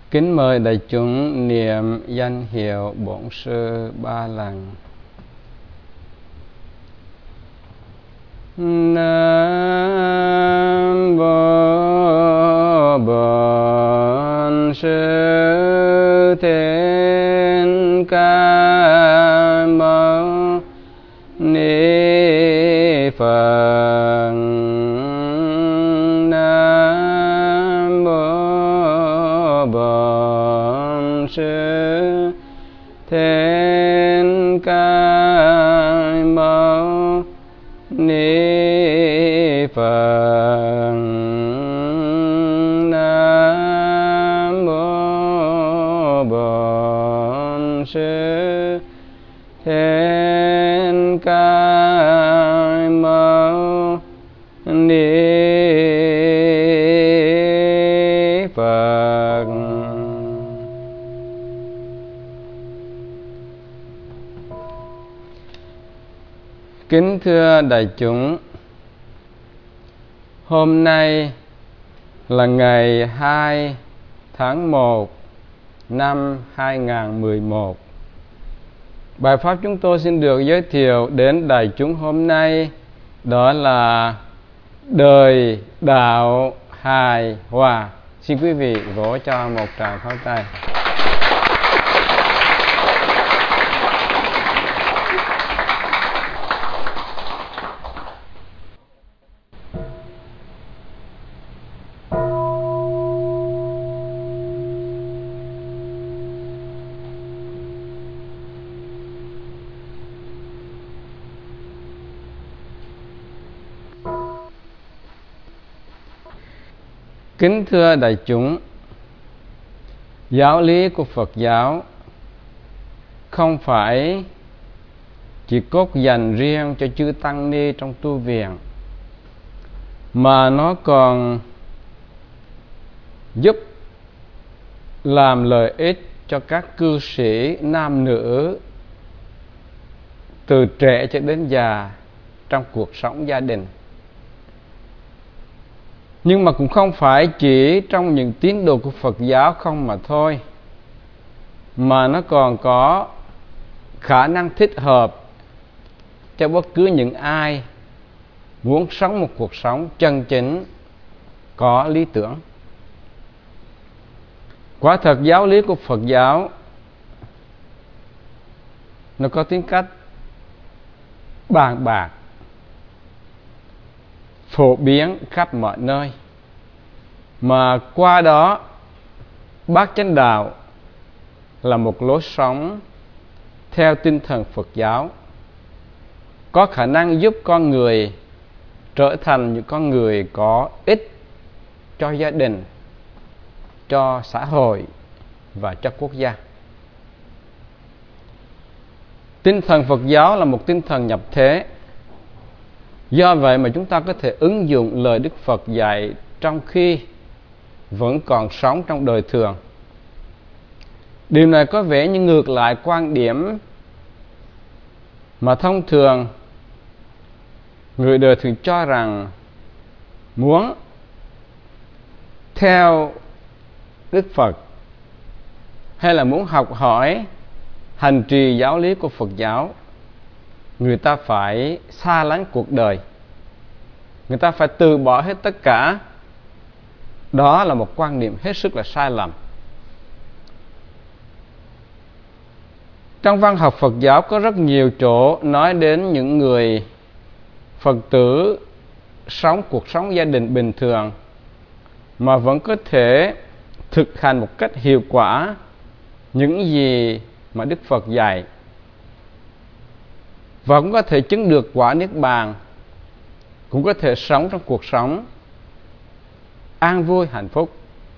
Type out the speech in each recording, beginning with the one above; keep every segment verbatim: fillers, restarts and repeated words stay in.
Kính mời đại chúng niệm danh hiệu Bổn Sư ba lần. Nam Mô Bổn Sư Thích Ca Mâu Ni Phật. Nam Mô Bổn Sư Thích Ca Mâu Ni Phật. Nam Mô Bổn Sư Thích Ca Mâu Ni Phật. Kính thưa đại chúng, hôm nay là ngày hai tháng một năm hai nghìn không trăm mười một. Bài pháp chúng tôi xin được giới thiệu đến đại chúng hôm nay đó là đời đạo hài hòa. Xin quý vị vỗ cho một tràng pháo tay. Kính thưa đại chúng, giáo lý của Phật giáo không phải chỉ cốt dành riêng cho chư tăng ni trong tu viện, mà nó còn giúp làm lợi ích cho các cư sĩ nam nữ từ trẻ cho đến già trong cuộc sống gia đình. Nhưng mà cũng không phải chỉ trong những tín đồ của Phật giáo không mà thôi, mà nó còn có khả năng thích hợp cho bất cứ những ai muốn sống một cuộc sống chân chính, có lý tưởng. Quả thật giáo lý của Phật giáo nó có tính cách bàn bạc, phổ biến khắp mọi nơi, mà qua đó bát chánh đạo là một lối sống theo tinh thần Phật giáo, có khả năng giúp con người trở thành những con người có ích cho gia đình, cho xã hội và cho quốc gia. Tinh thần Phật giáo là một tinh thần nhập thế. Do vậy mà chúng ta có thể ứng dụng lời Đức Phật dạy trong khi vẫn còn sống trong đời thường. Điều này có vẻ như ngược lại quan điểm mà thông thường người đời thường cho rằng muốn theo Đức Phật hay là muốn học hỏi hành trì giáo lý của Phật giáo, người ta phải xa lánh cuộc đời, người ta phải từ bỏ hết tất cả. Đó là một quan niệm hết sức là sai lầm. Trong văn học Phật giáo có rất nhiều chỗ nói đến những người Phật tử sống cuộc sống gia đình bình thường mà vẫn có thể thực hành một cách hiệu quả những gì mà Đức Phật dạy, và cũng có thể chứng được quả Niết Bàn, cũng có thể sống trong cuộc sống an vui hạnh phúc.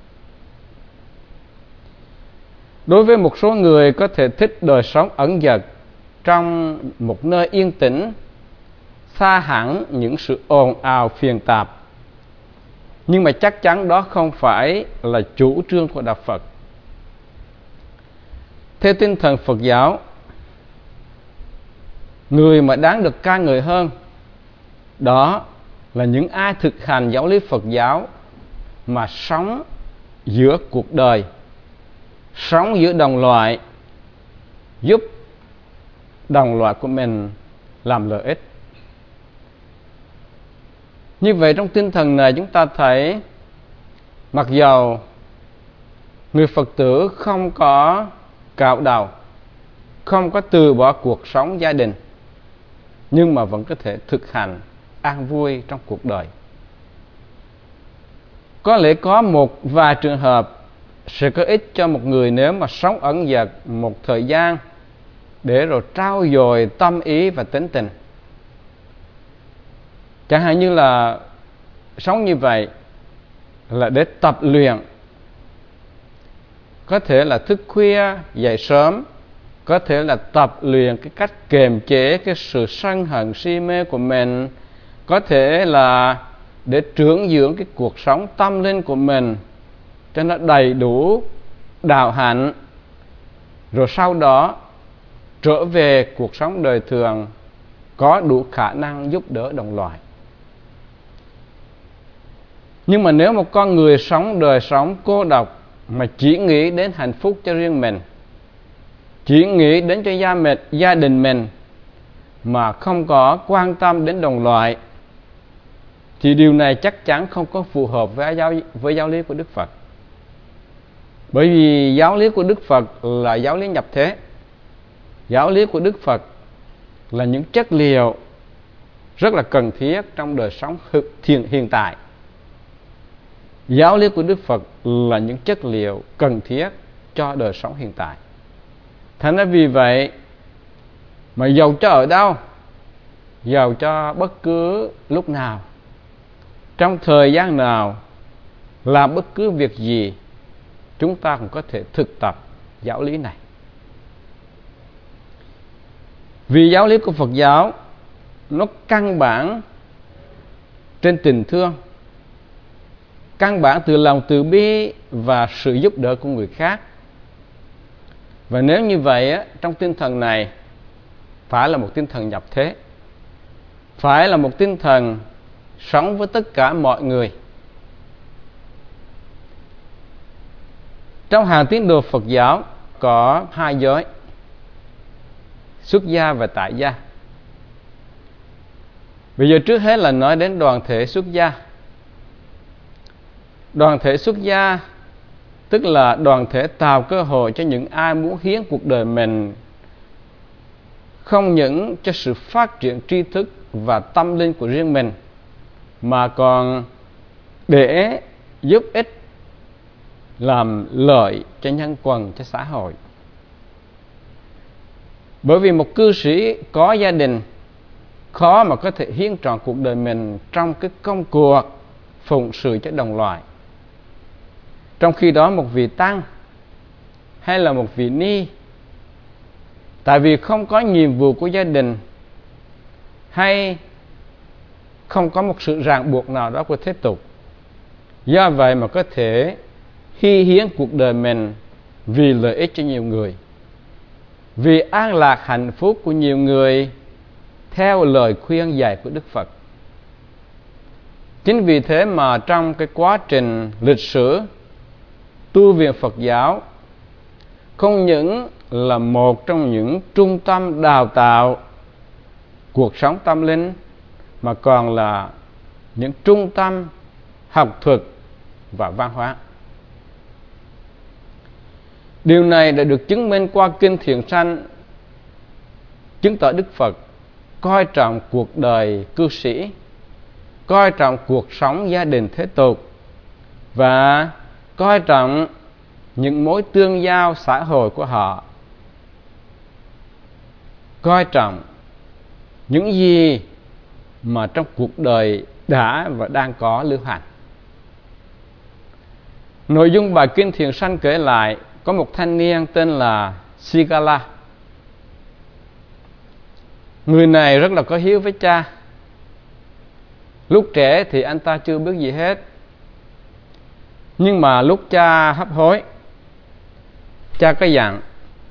Đối với một số người có thể thích đời sống ẩn dật trong một nơi yên tĩnh, xa hẳn những sự ồn ào phiền tạp, nhưng mà chắc chắn đó không phải là chủ trương của Đạo Phật. Theo tinh thần Phật giáo, người mà đáng được ca ngợi hơn đó là những ai thực hành giáo lý Phật giáo mà sống giữa cuộc đời sống giữa đồng loại, giúp đồng loại của mình làm lợi ích. Như vậy trong tinh thần này chúng ta thấy mặc dầu người Phật tử không có cạo đầu, không có từ bỏ cuộc sống gia đình, nhưng mà vẫn có thể thực hành an vui trong cuộc đời. Có lẽ có một vài trường hợp sẽ có ích cho một người nếu mà sống ẩn dật một thời gian để rồi trau dồi tâm ý và tính tình. Chẳng hạn như là sống như vậy là để tập luyện, có thể là thức khuya dậy sớm, có thể là tập luyện cái cách kiềm chế cái sự sân hận si mê của mình, có thể là để trưởng dưỡng cái cuộc sống tâm linh của mình cho nó đầy đủ đạo hạnh, rồi sau đó trở về cuộc sống đời thường có đủ khả năng giúp đỡ đồng loại. Nhưng mà nếu một con người sống đời sống cô độc mà chỉ nghĩ đến hạnh phúc cho riêng mình, chỉ nghĩ đến cho gia, mình, gia đình mình mà không có quan tâm đến đồng loại, thì điều này chắc chắn không có phù hợp với giáo, với giáo lý của Đức Phật. Bởi vì giáo lý của Đức Phật là giáo lý nhập thế. Giáo lý của Đức Phật là những chất liệu rất là cần thiết trong đời sống hiện tại. Giáo lý của Đức Phật là những chất liệu cần thiết cho đời sống hiện tại. Thành ra vì vậy mà dầu cho ở đâu, dầu cho bất cứ lúc nào, trong thời gian nào, làm bất cứ việc gì, chúng ta cũng có thể thực tập giáo lý này. Vì giáo lý của Phật giáo nó căn bản trên tình thương, căn bản từ lòng từ bi và sự giúp đỡ của người khác. Và nếu như vậy á, trong tinh thần này phải là một tinh thần nhập thế, phải là một tinh thần sống với tất cả mọi người. Trong hàng tín đồ Phật giáo có hai giới, xuất gia và tại gia. Bây giờ trước hết là nói đến đoàn thể xuất gia. Đoàn thể xuất gia tức là đoàn thể tạo cơ hội cho những ai muốn hiến cuộc đời mình không những cho sự phát triển tri thức và tâm linh của riêng mình, mà còn để giúp ích làm lợi cho nhân quần, cho xã hội. Bởi vì một cư sĩ có gia đình khó mà có thể hiến trọn cuộc đời mình trong cái công cuộc phụng sự cho đồng loại. Trong khi đó một vị tăng hay là một vị ni, tại vì không có nhiệm vụ của gia đình hay không có một sự ràng buộc nào đó của thế tục, do vậy mà có thể hy hiến cuộc đời mình vì lợi ích cho nhiều người, vì an lạc hạnh phúc của nhiều người theo lời khuyên dạy của Đức Phật. Chính vì thế mà trong cái quá trình lịch sử, tu viện Phật giáo không những là một trong những trung tâm đào tạo cuộc sống tâm linh, mà còn là những trung tâm học thuật và văn hóa. Điều này đã được chứng minh qua Kinh Thiện Sanh, chứng tỏ Đức Phật coi trọng cuộc đời cư sĩ, coi trọng cuộc sống gia đình thế tục và coi trọng những mối tương giao xã hội của họ, coi trọng những gì mà trong cuộc đời đã và đang có lưu hành. Nội dung bài Kinh Thiện Sanh kể lại có một thanh niên tên là Sigala. Người này rất là có hiếu với cha. Lúc trẻ thì anh ta chưa biết gì hết, nhưng mà lúc cha hấp hối, cha có dặn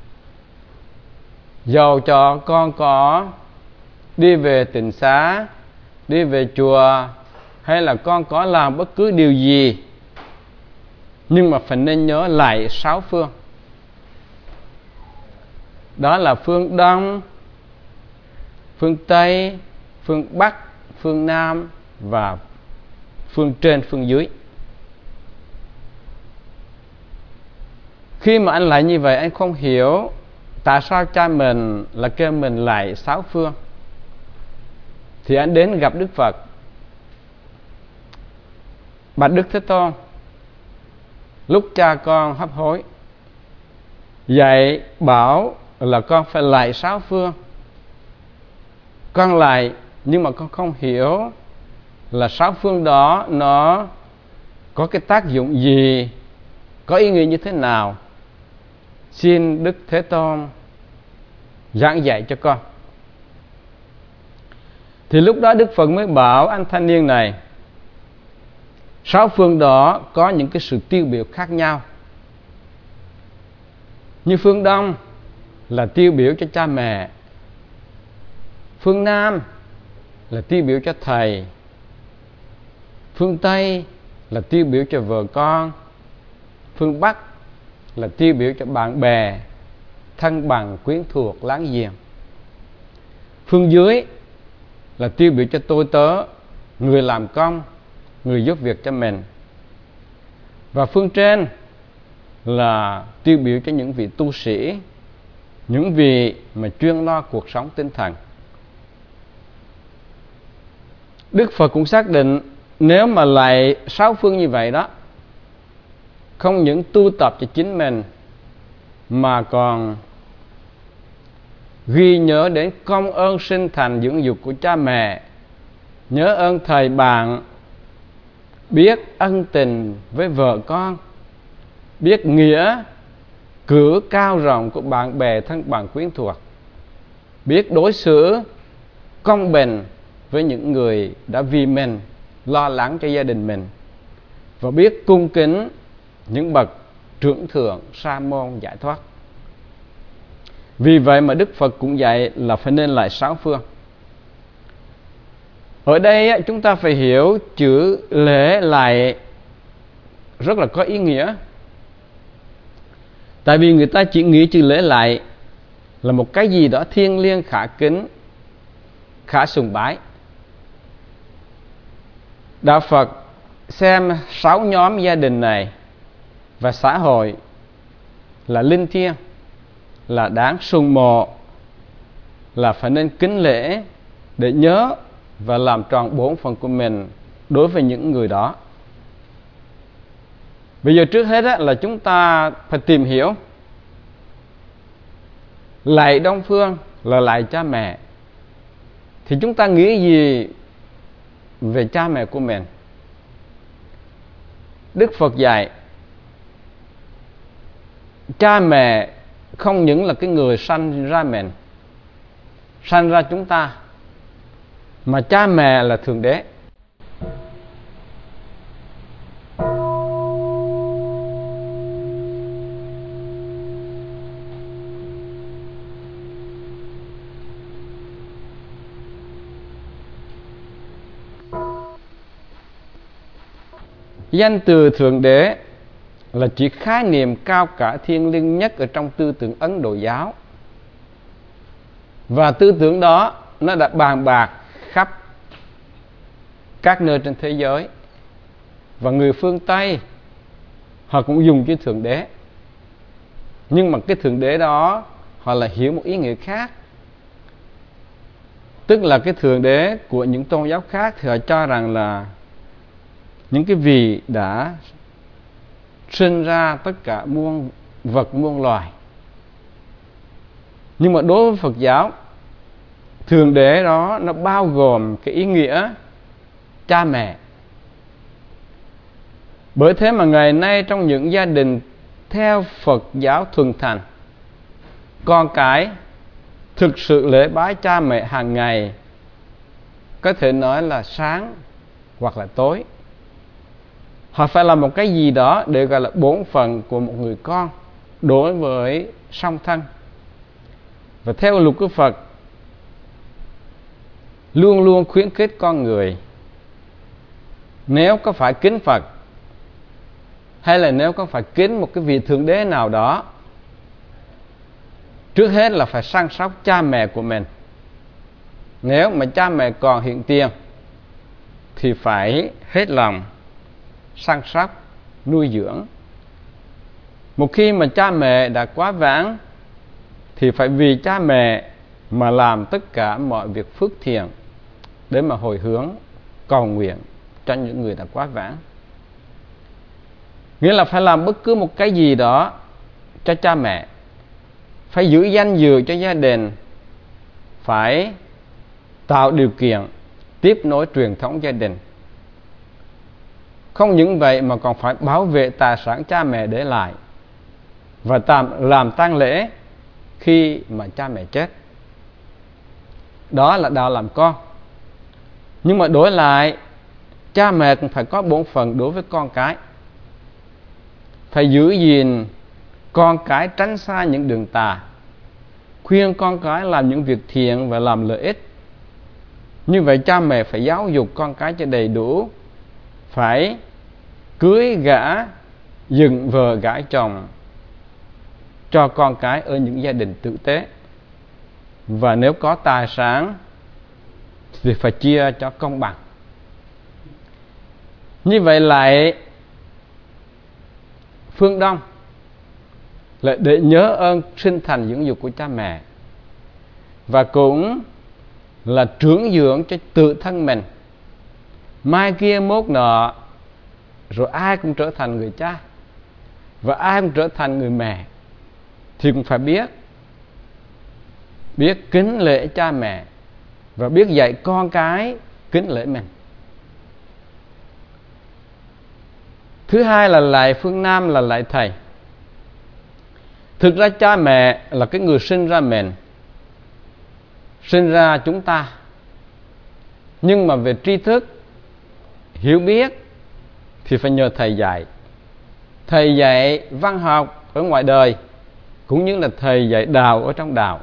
dầu cho con có đi về tịnh xá, đi về chùa, hay là con có làm bất cứ điều gì, nhưng mà phải nên nhớ lại sáu phương. Đó là phương Đông, phương Tây, phương Bắc, phương Nam và phương trên, phương dưới. Khi mà anh lại như vậy, anh không hiểu tại sao cha mình là kêu mình lại sáu phương, thì anh đến gặp Đức Phật. Bạch Đức Thế Tôn, lúc cha con hấp hối dạy bảo là con phải lại sáu phương. Con lại, nhưng mà con không hiểu là sáu phương đó nó có cái tác dụng gì, có ý nghĩa như thế nào. Xin Đức Thế Tôn giảng dạy cho con. Thì lúc đó Đức Phật mới bảo anh thanh niên này, sáu phương đó có những cái sự tiêu biểu khác nhau. Như phương Đông là tiêu biểu cho cha mẹ, phương Nam là tiêu biểu cho thầy, phương Tây là tiêu biểu cho vợ con, phương Bắc là tiêu biểu cho bạn bè, thân bằng, quyến thuộc, láng giềng. Phương dưới là tiêu biểu cho tôi tớ, người làm công, người giúp việc cho mình. Và phương trên là tiêu biểu cho những vị tu sĩ, những vị mà chuyên lo cuộc sống tinh thần. Đức Phật cũng xác định nếu mà lại sáu phương như vậy đó, không những tu tập cho chính mình mà còn ghi nhớ đến công ơn sinh thành dưỡng dục của cha mẹ, nhớ ơn thầy bạn, biết ân tình với vợ con, biết nghĩa cử cao rộng của bạn bè thân bằng quyến thuộc, biết đối xử công bình với những người đã vì mình lo lắng cho gia đình mình, và biết cung kính những bậc trưởng thượng sa môn giải thoát. Vì vậy mà Đức Phật cũng dạy là phải nên lại sáu phương. Ở đây chúng ta phải hiểu chữ lễ lại rất là có ý nghĩa. Tại vì người ta chỉ nghĩ chữ lễ lại là một cái gì đó thiêng liêng, khả kính, khả sùng bái. Đạo Phật xem sáu nhóm gia đình này và xã hội là linh thiêng, là đáng sùng mộ, là phải nên kính lễ để nhớ và làm tròn bổn phận của mình đối với những người đó. Bây giờ trước hết á, là chúng ta phải tìm hiểu lạy Đông phương là lạy cha mẹ. Thì chúng ta nghĩ gì về cha mẹ của mình? Đức Phật dạy cha mẹ không những là cái người sanh ra mình, sanh ra chúng ta, mà cha mẹ là Thượng Đế. Danh từ Thượng Đế là chỉ khái niệm cao cả thiêng liêng nhất ở trong tư tưởng Ấn Độ giáo. Và tư tưởng đó nó đã bàn bạc khắp các nơi trên thế giới. Và người phương Tây họ cũng dùng chữ Thượng Đế. Nhưng mà cái Thượng Đế đó họ lại hiểu một ý nghĩa khác. Tức là cái Thượng Đế của những tôn giáo khác thì họ cho rằng là những cái vị đã sinh ra tất cả muôn vật muôn loài. Nhưng mà đối với Phật giáo, Thượng Đế đó nó bao gồm cái ý nghĩa cha mẹ. Bởi thế mà ngày nay trong những gia đình theo Phật giáo thuần thành, con cái thực sự lễ bái cha mẹ hàng ngày, có thể nói là sáng hoặc là tối. Họ phải làm một cái gì đó để gọi là bổn phận của một người con đối với song thân. Và theo luật của Phật, luôn luôn khuyến khích con người, nếu có phải kính Phật hay là nếu có phải kính một cái vị Thượng Đế nào đó, trước hết là phải săn sóc cha mẹ của mình. Nếu mà cha mẹ còn hiện tiền thì phải hết lòng săn sóc, nuôi dưỡng. Một khi mà cha mẹ đã quá vãng thì phải vì cha mẹ mà làm tất cả mọi việc phước thiện để mà hồi hướng, cầu nguyện cho những người đã quá vãng. Nghĩa là phải làm bất cứ một cái gì đó cho cha mẹ, phải giữ danh dự cho gia đình, phải tạo điều kiện tiếp nối truyền thống gia đình. Không những vậy mà còn phải bảo vệ tài sản cha mẹ để lại và tạm làm tang lễ khi mà cha mẹ chết. Đó là đạo làm con. Nhưng mà đổi lại, cha mẹ cũng phải có bổn phận đối với con cái, phải giữ gìn con cái tránh xa những đường tà, khuyên con cái làm những việc thiện và làm lợi ích. Như vậy cha mẹ phải giáo dục con cái cho đầy đủ, phải cưới gả, dựng vợ gả chồng cho con cái ở những gia đình tử tế. Và nếu có tài sản thì phải chia cho công bằng. Như vậy lại phương Đông lại để nhớ ơn sinh thành dưỡng dục của cha mẹ, và cũng là trưởng dưỡng cho tự thân mình. Mai kia mốt nọ rồi ai cũng trở thành người cha và ai cũng trở thành người mẹ, thì cũng phải biết biết kính lễ cha mẹ và biết dạy con cái kính lễ mình. Thứ hai là lại phương Nam là lại thầy. Thực ra cha mẹ là cái người sinh ra mình, sinh ra chúng ta. Nhưng mà về tri thức, hiểu biết thì phải nhờ thầy dạy. Thầy dạy văn học ở ngoài đời cũng như là thầy dạy đạo ở trong đạo.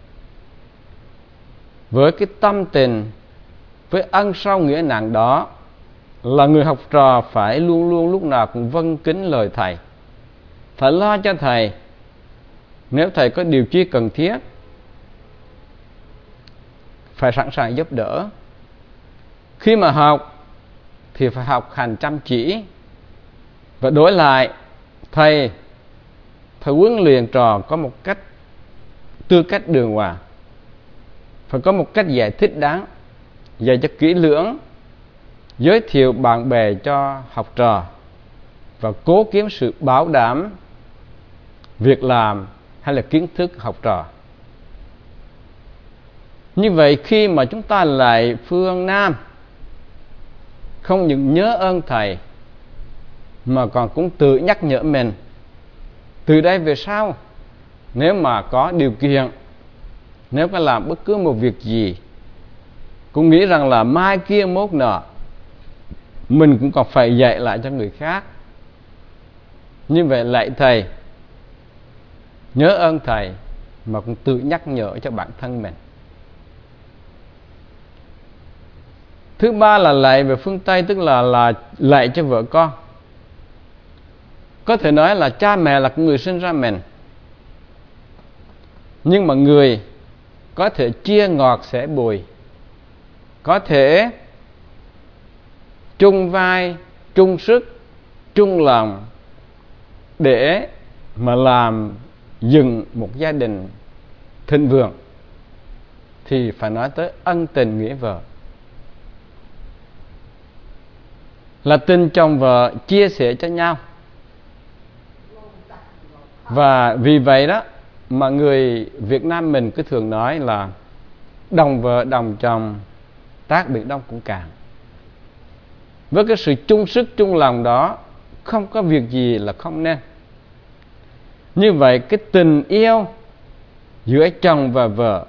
Với cái tâm tình, với ân sâu nghĩa nặng đó, là người học trò phải luôn luôn lúc nào cũng vâng kính lời thầy, phải lo cho thầy. Nếu thầy có điều chi cần thiết, phải sẵn sàng giúp đỡ. Khi mà học thì phải học hành chăm chỉ. Và đối lại, thầy phải huấn luyện trò có một cách tư cách đường hoàng, phải có một cách giải thích đáng, dạy cho kỹ lưỡng, giới thiệu bạn bè cho học trò, và cố kiếm sự bảo đảm việc làm hay là kiến thức học trò. Như vậy khi mà chúng ta lại phương Nam không những nhớ ơn thầy mà còn cũng tự nhắc nhở mình, từ đây về sau nếu mà có điều kiện, nếu có làm bất cứ một việc gì, cũng nghĩ rằng là mai kia mốt nọ mình cũng còn phải dạy lại cho người khác. Như vậy lạy thầy, nhớ ơn thầy mà cũng tự nhắc nhở cho bản thân mình. Thứ ba là lạy về phương Tây, tức là là lạy cho vợ con. Có thể nói là cha mẹ là người sinh ra mình, nhưng mà người có thể chia ngọt sẻ bùi, có thể chung vai, chung sức, chung lòng để mà làm dựng một gia đình thịnh vượng, thì phải nói tới ân tình nghĩa vợ. Là tình chồng vợ chia sẻ cho nhau. Và vì vậy đó mà người Việt Nam mình cứ thường nói là đồng vợ đồng chồng, tác Biển Đông cũng cạn. Với cái sự chung sức chung lòng đó, không có việc gì là không nên. Như vậy cái tình yêu giữa chồng và vợ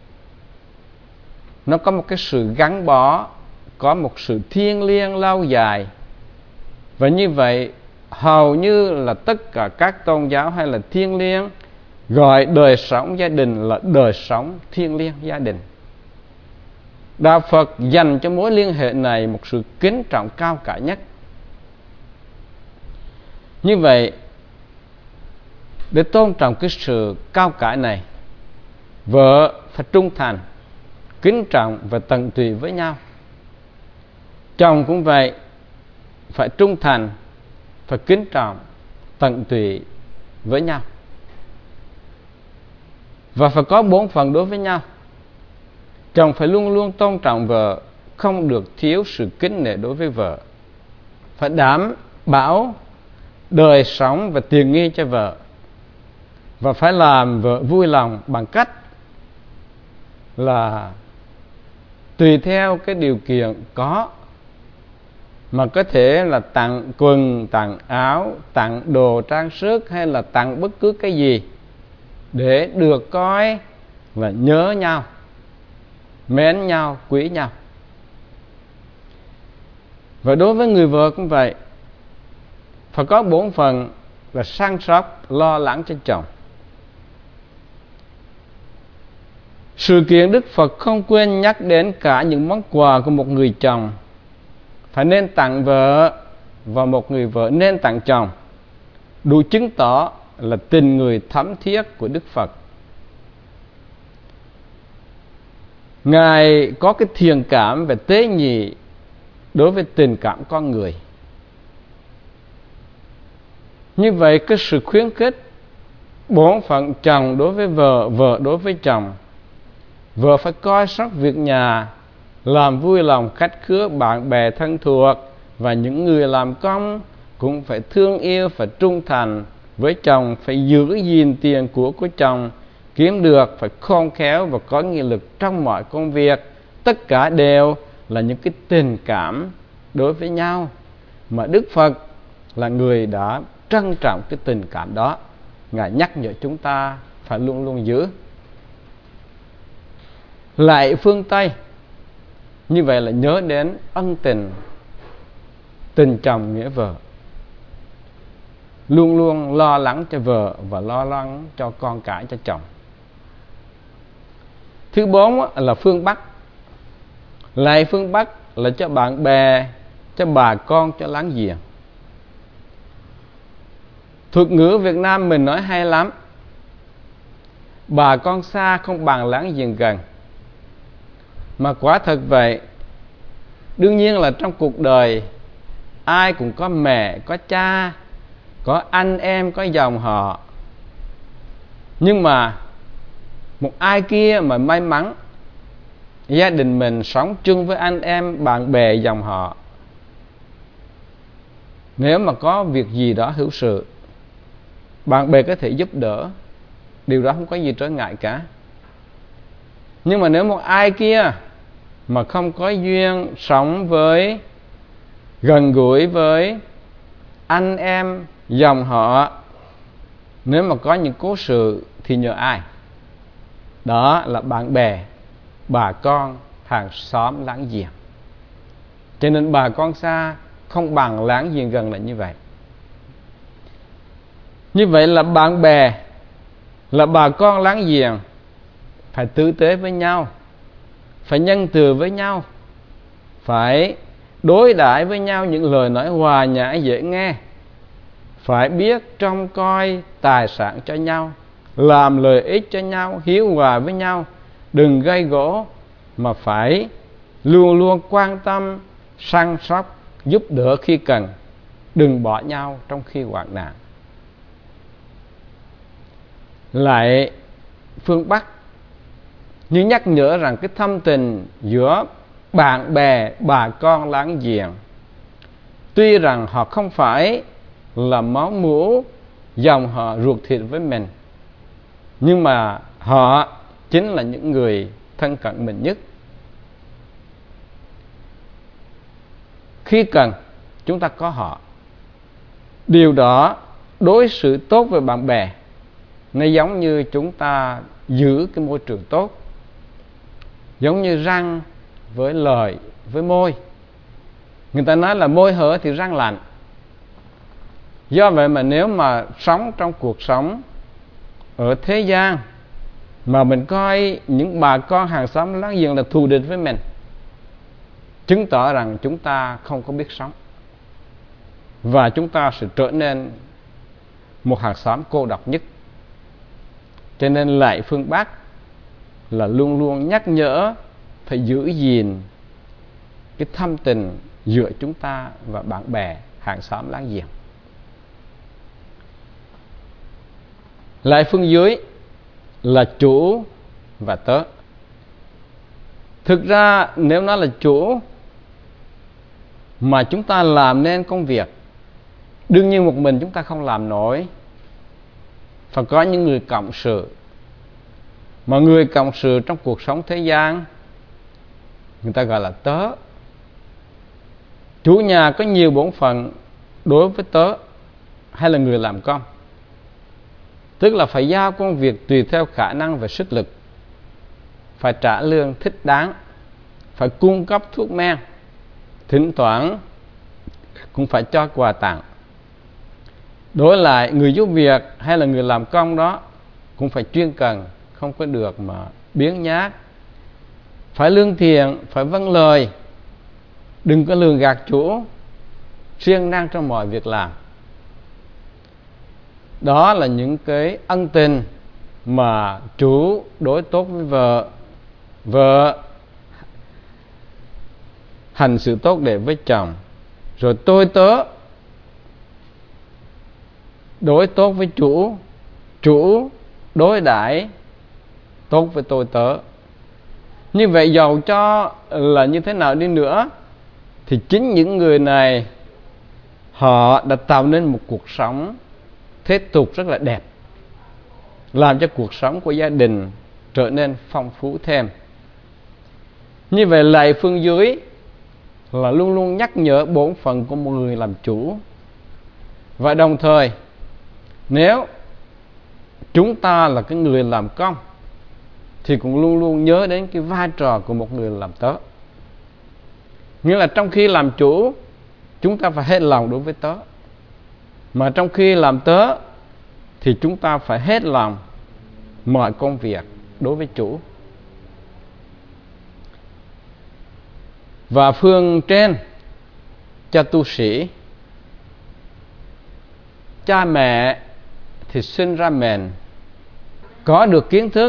nó có một cái sự gắn bó, có một sự thiêng liêng lâu dài. Và như vậy hầu như là tất cả các tôn giáo hay là thiêng liêng gọi đời sống gia đình là đời sống thiêng liêng gia đình. Đạo Phật dành cho mối liên hệ này một sự kính trọng cao cả nhất. Như vậy, để tôn trọng cái sự cao cả này, Vợ phải trung thành, kính trọng và tận tụy với nhau. Chồng cũng vậy, phải trung thành, phải kính trọng, tận tụy với nhau. Và phải có bổn phận đối với nhau. Chồng phải luôn luôn tôn trọng vợ, không được thiếu sự kính nể đối với vợ. Phải đảm bảo đời sống và tiền nghi cho vợ. Và phải làm vợ vui lòng bằng cách là tùy theo cái điều kiện có, mà có thể là tặng quần, tặng áo, tặng đồ trang sức hay là tặng bất cứ cái gì để được coi là nhớ nhau, mến nhau, quý nhau. Và đối với người vợ cũng vậy, phải có bổn phận là săn sóc, lo lắng cho chồng. Sự kiện Đức Phật không quên nhắc đến cả những món quà của một người chồng phải nên tặng vợ và một người vợ nên tặng chồng, đủ chứng tỏ là tình người thấm thiết của Đức Phật. Ngài có cái thiện cảm và tế nhị đối với tình cảm con người. Như vậy, cái sự khuyến khích bổn phận chồng đối với vợ, vợ đối với chồng. Vợ phải coi sóc việc nhà, làm vui lòng khách khứa bạn bè thân thuộc, và những người làm công cũng phải thương yêu, phải trung thành với chồng, phải giữ gìn tiền của của chồng kiếm được, phải khôn khéo và có nghị lực trong mọi công việc. Tất cả đều là những cái tình cảm đối với nhau mà Đức Phật là người đã trân trọng cái tình cảm đó. Ngài nhắc nhở chúng ta phải luôn luôn giữ. Lại phương Tây, như vậy là nhớ đến ân tình, tình chồng nghĩa vợ, luôn luôn lo lắng cho vợ và lo lắng cho con cái, cho chồng. Thứ bốn là phương Bắc. Lại phương Bắc là cho bạn bè, cho bà con, cho láng giềng. Thuật ngữ Việt Nam mình nói hay lắm: bà con xa không bằng láng giềng gần. Mà quả thật vậy. Đương nhiên là trong cuộc đời ai cũng có mẹ, có cha, có anh em, có dòng họ. Nhưng mà một ai kia mà may mắn gia đình mình sống chung với anh em, bạn bè, dòng họ, nếu mà có việc gì đó hữu sự, bạn bè có thể giúp đỡ, điều đó không có gì trở ngại cả. Nhưng mà nếu một ai kia mà không có duyên sống với, gần gũi với anh em, dòng họ, nếu mà có những cố sự thì nhờ ai? Đó là bạn bè, bà con, hàng xóm, láng giềng. Cho nên bà con xa không bằng láng giềng gần là như vậy. Như vậy là bạn bè, là bà con láng giềng phải tử tế với nhau, phải nhân từ với nhau, phải đối đãi với nhau những lời nói hòa nhã dễ nghe, phải biết trông coi tài sản cho nhau, làm lợi ích cho nhau, hiếu hòa với nhau, đừng gây gổ, mà phải luôn luôn quan tâm, săn sóc, giúp đỡ khi cần, đừng bỏ nhau trong khi hoạn nạn. Lại phương Bắc như nhắc nhở rằng cái thâm tình giữa bạn bè, bà con, láng giềng, tuy rằng họ không phải là máu mủ, dòng họ ruột thịt với mình, nhưng mà họ chính là những người thân cận mình nhất. Khi cần chúng ta có họ. Điều đó đối xử tốt với bạn bè, nó giống như chúng ta giữ cái môi trường tốt, giống như răng với lời, với môi. Người ta nói là môi hở thì răng lạnh. Do vậy mà nếu mà sống trong cuộc sống ở thế gian mà mình coi những bà con hàng xóm láng giềng là thù địch với mình, chứng tỏ rằng chúng ta không có biết sống, và chúng ta sẽ trở nên một hàng xóm cô độc nhất. Cho nên lại phương Bắc là luôn luôn nhắc nhở phải giữ gìn cái thâm tình giữa chúng ta và bạn bè, hàng xóm láng giềng. Lại phương dưới là chủ và tớ. Thực ra nếu nó là chủ mà chúng ta làm nên công việc, đương nhiên một mình chúng ta không làm nổi, phải có những người cộng sự. Mà người cộng sự trong cuộc sống thế gian người ta gọi là tớ. Chủ nhà có nhiều bổn phận đối với tớ hay là người làm công, tức là phải giao công việc tùy theo khả năng và sức lực, phải trả lương thích đáng, phải cung cấp thuốc men, thỉnh thoảng cũng phải cho quà tặng. Đối lại người giúp việc hay là người làm công đó cũng phải chuyên cần, không có được mà biếng nhác, phải lương thiện, phải vâng lời, đừng có lường gạt chủ, siêng năng trong mọi việc làm. Đó là những cái ân tình mà chủ đối tốt với vợ, vợ hành sự tốt đẹp với chồng, rồi tôi tớ đối tốt với chủ, chủ đối đãi tốt với tôi tớ. Như vậy dầu cho là như thế nào đi nữa thì chính những người này họ đã tạo nên một cuộc sống thế tục rất là đẹp, làm cho cuộc sống của gia đình trở nên phong phú thêm. Như vậy lạy phương dưới là luôn luôn nhắc nhở bổn phận của một người làm chủ. Và đồng thời nếu chúng ta là cái người làm công thì cũng luôn luôn nhớ đến cái vai trò của một người làm tớ. Nghĩa là trong khi làm chủ chúng ta phải hết lòng đối với tớ, mà trong khi làm tớ thì chúng ta phải hết lòng mọi công việc đối với chủ. Và phương trên cho tu sĩ, cha mẹ thì sinh ra mình có được kiến thức,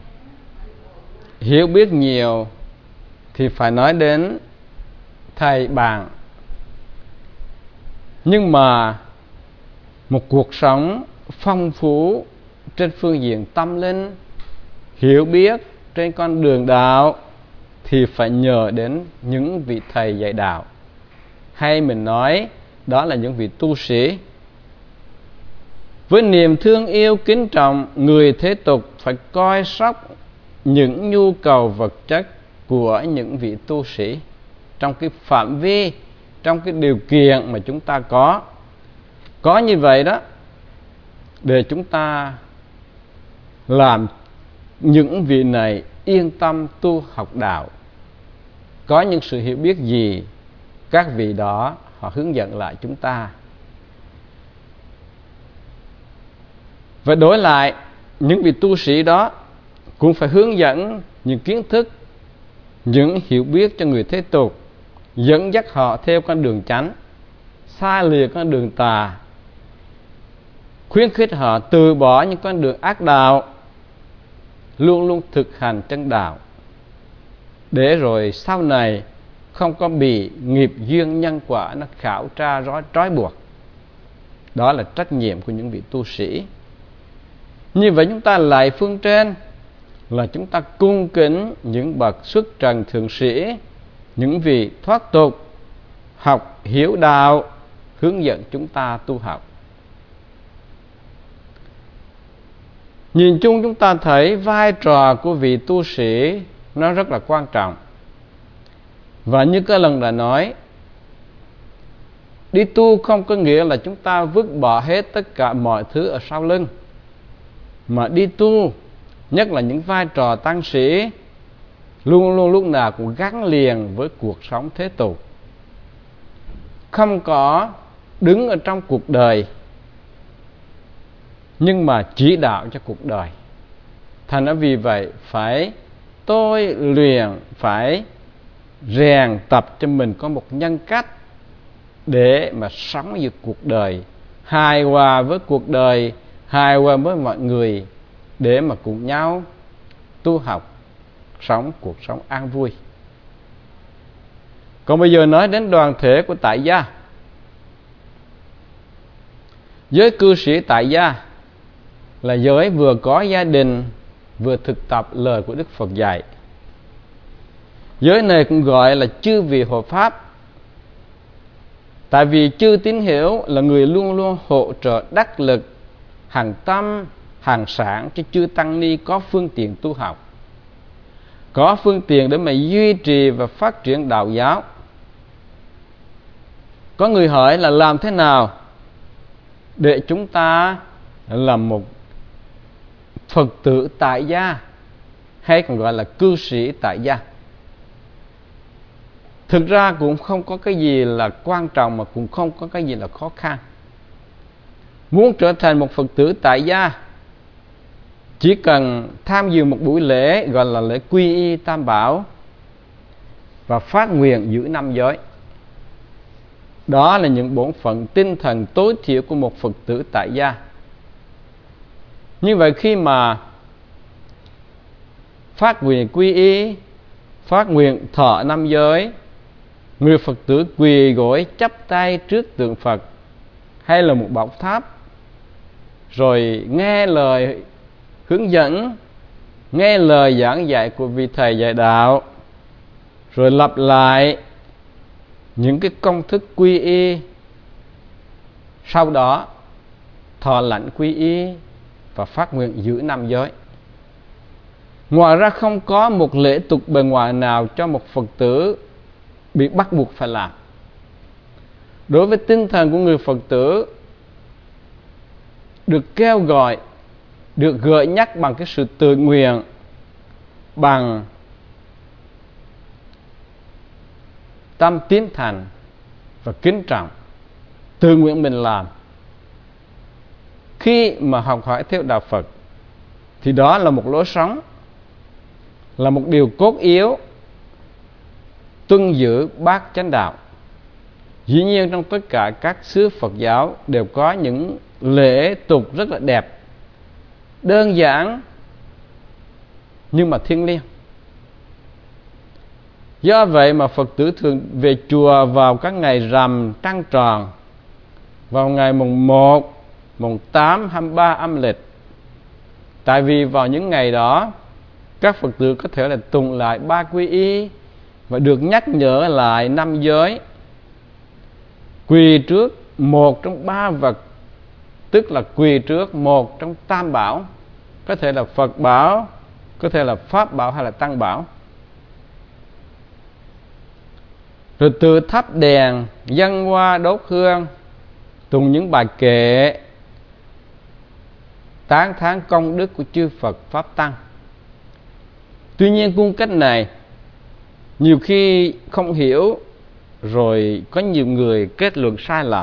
hiểu biết nhiều thì phải nói đến thầy bạn. Nhưng mà một cuộc sống phong phú trên phương diện tâm linh, hiểu biết trên con đường đạo thì phải nhờ đến những vị thầy dạy đạo, hay mình nói đó là những vị tu sĩ. Với niềm thương yêu kính trọng, người thế tục phải coi sóc những nhu cầu vật chất của những vị tu sĩ trong cái phạm vi, trong cái điều kiện mà chúng ta có. Có như vậy đó để chúng ta làm những vị này yên tâm tu học đạo. Có những sự hiểu biết gì, các vị đó họ hướng dẫn lại chúng ta. Và đối lại, những vị tu sĩ đó cũng phải hướng dẫn những kiến thức, những hiểu biết cho người thế tục, dẫn dắt họ theo con đường chánh, xa lìa con đường tà, khuyến khích họ từ bỏ những con đường ác đạo, luôn luôn thực hành chân đạo, để rồi sau này không có bị nghiệp duyên nhân quả nó khảo tra rối trói buộc. Đó là trách nhiệm của những vị tu sĩ. Như vậy chúng ta lại phương trên là chúng ta cung kính những bậc xuất trần thượng sĩ, những vị thoát tục, học hiểu đạo, hướng dẫn chúng ta tu học. Nhìn chung chúng ta thấy vai trò của vị tu sĩ nó rất là quan trọng. Và như cái lần đã nói, đi tu không có nghĩa là chúng ta vứt bỏ hết tất cả mọi thứ ở sau lưng, mà đi tu, nhất là những vai trò tăng sĩ, luôn luôn lúc nào cũng gắn liền với cuộc sống thế tục, không có đứng ở trong cuộc đời nhưng mà chỉ đạo cho cuộc đời. Thành ra vì vậy phải tôi luyện, phải rèn tập cho mình có một nhân cách để mà sống với cuộc đời, hài hòa với cuộc đời, hài hòa với mọi người, để mà cùng nhau tu học sống cuộc sống an vui. Còn bây giờ nói đến đoàn thể của tại gia. Giới cư sĩ tại gia là giới vừa có gia đình vừa thực tập lời của Đức Phật dạy. Giới này cũng gọi là chư vị hộ pháp, tại vì chư tín hữu là người luôn luôn hỗ trợ đắc lực, hàng tâm, hàng sản cho chư tăng ni có phương tiện tu học, có phương tiện để mà duy trì và phát triển đạo giáo. Có người hỏi là làm thế nào để chúng ta là một Phật tử tại gia, hay còn gọi là cư sĩ tại gia? Thực ra cũng không có cái gì là quan trọng, mà cũng không có cái gì là khó khăn. Muốn trở thành một Phật tử tại gia, chỉ cần tham dự một buổi lễ gọi là lễ quy y Tam Bảo và phát nguyện giữ năm giới. Đó là những bổn phận tinh thần tối thiểu của một Phật tử tại gia. Như vậy khi mà phát nguyện quy y, phát nguyện thọ năm giới, người Phật tử quỳ gối chắp tay trước tượng Phật hay là một bảo tháp, rồi nghe lời hướng dẫn, nghe lời giảng dạy của vị thầy dạy đạo, rồi lặp lại những cái công thức quy y, sau đó thọ lãnh quy y và phát nguyện giữ năm giới. Ngoài ra không có một lễ tục bề ngoài nào cho một Phật tử bị bắt buộc phải làm. Đối với tinh thần của người Phật tử được kêu gọi, được gợi nhắc bằng cái sự tự nguyện, bằng tâm tín thành và kính trọng, tự nguyện mình làm. Khi mà học hỏi theo đạo Phật thì đó là một lối sống, là một điều cốt yếu tuân giữ bát chánh đạo. Dĩ nhiên trong tất cả các xứ Phật giáo đều có những lễ tục rất là đẹp, đơn giản nhưng mà thiêng liêng. Do vậy mà Phật tử thường về chùa vào các ngày rằm trăng tròn, vào ngày mùng một, mùng tám, hai mươi ba âm lịch. Tại vì vào những ngày đó các Phật tử có thể là tụng lại ba quy y và được nhắc nhở lại năm giới, quỳ trước một trong ba vật, tức là quỳ trước một trong tam bảo, có thể là Phật bảo, có thể là Pháp bảo hay là Tăng bảo. Rồi từ thắp đèn, dâng hoa đốt hương, tụng những bài kệ tán thán công đức của chư Phật Pháp Tăng. Tuy nhiên cung cách này nhiều khi không hiểu, rồi có nhiều người kết luận sai lầm.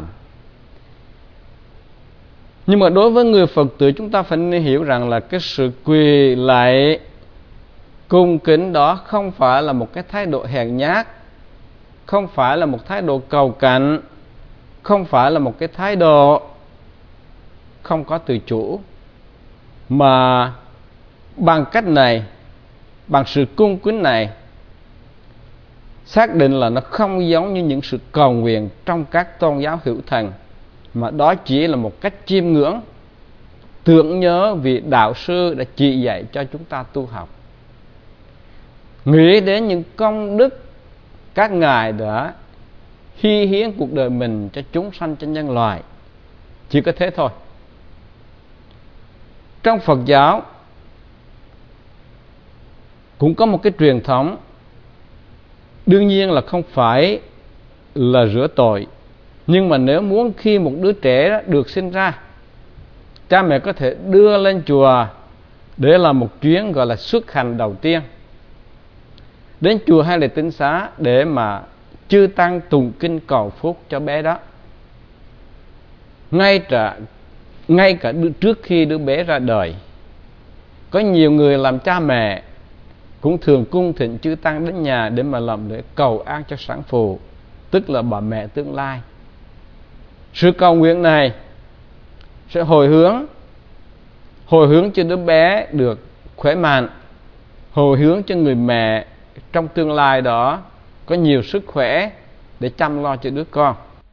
Nhưng mà đối với người Phật tử, chúng ta phải nên hiểu rằng là cái sự quỳ lạy cung kính đó không phải là một cái thái độ hèn nhát, không phải là một thái độ cầu cạnh, không phải là một cái thái độ không có tự chủ, mà bằng cách này, bằng sự cung kính này, xác định là nó không giống như những sự cầu nguyện trong các tôn giáo hữu thần, mà đó chỉ là một cách chiêm ngưỡng, tưởng nhớ vị đạo sư đã chỉ dạy cho chúng ta tu học, nghĩ đến những công đức các ngài đã hy hiến cuộc đời mình cho chúng sanh, cho nhân loại. Chỉ có thế thôi. Trong Phật giáo cũng có một cái truyền thống, đương nhiên là không phải là rửa tội, nhưng mà nếu muốn khi một đứa trẻ được sinh ra, cha mẹ có thể đưa lên chùa để làm một chuyến gọi là xuất hành đầu tiên, đến chùa hay là tinh xá để mà chư tăng tụng kinh cầu phúc cho bé đó. Ngay cả, ngay cả trước khi đứa bé ra đời, có nhiều người làm cha mẹ cũng thường cung thỉnh chư tăng đến nhà để mà làm lễ cầu an cho sản phụ, tức là bà mẹ tương lai. Sự cầu nguyện này sẽ hồi hướng hồi hướng cho đứa bé được khỏe mạnh, hồi hướng cho người mẹ trong tương lai đó có nhiều sức khỏe để chăm lo cho đứa con.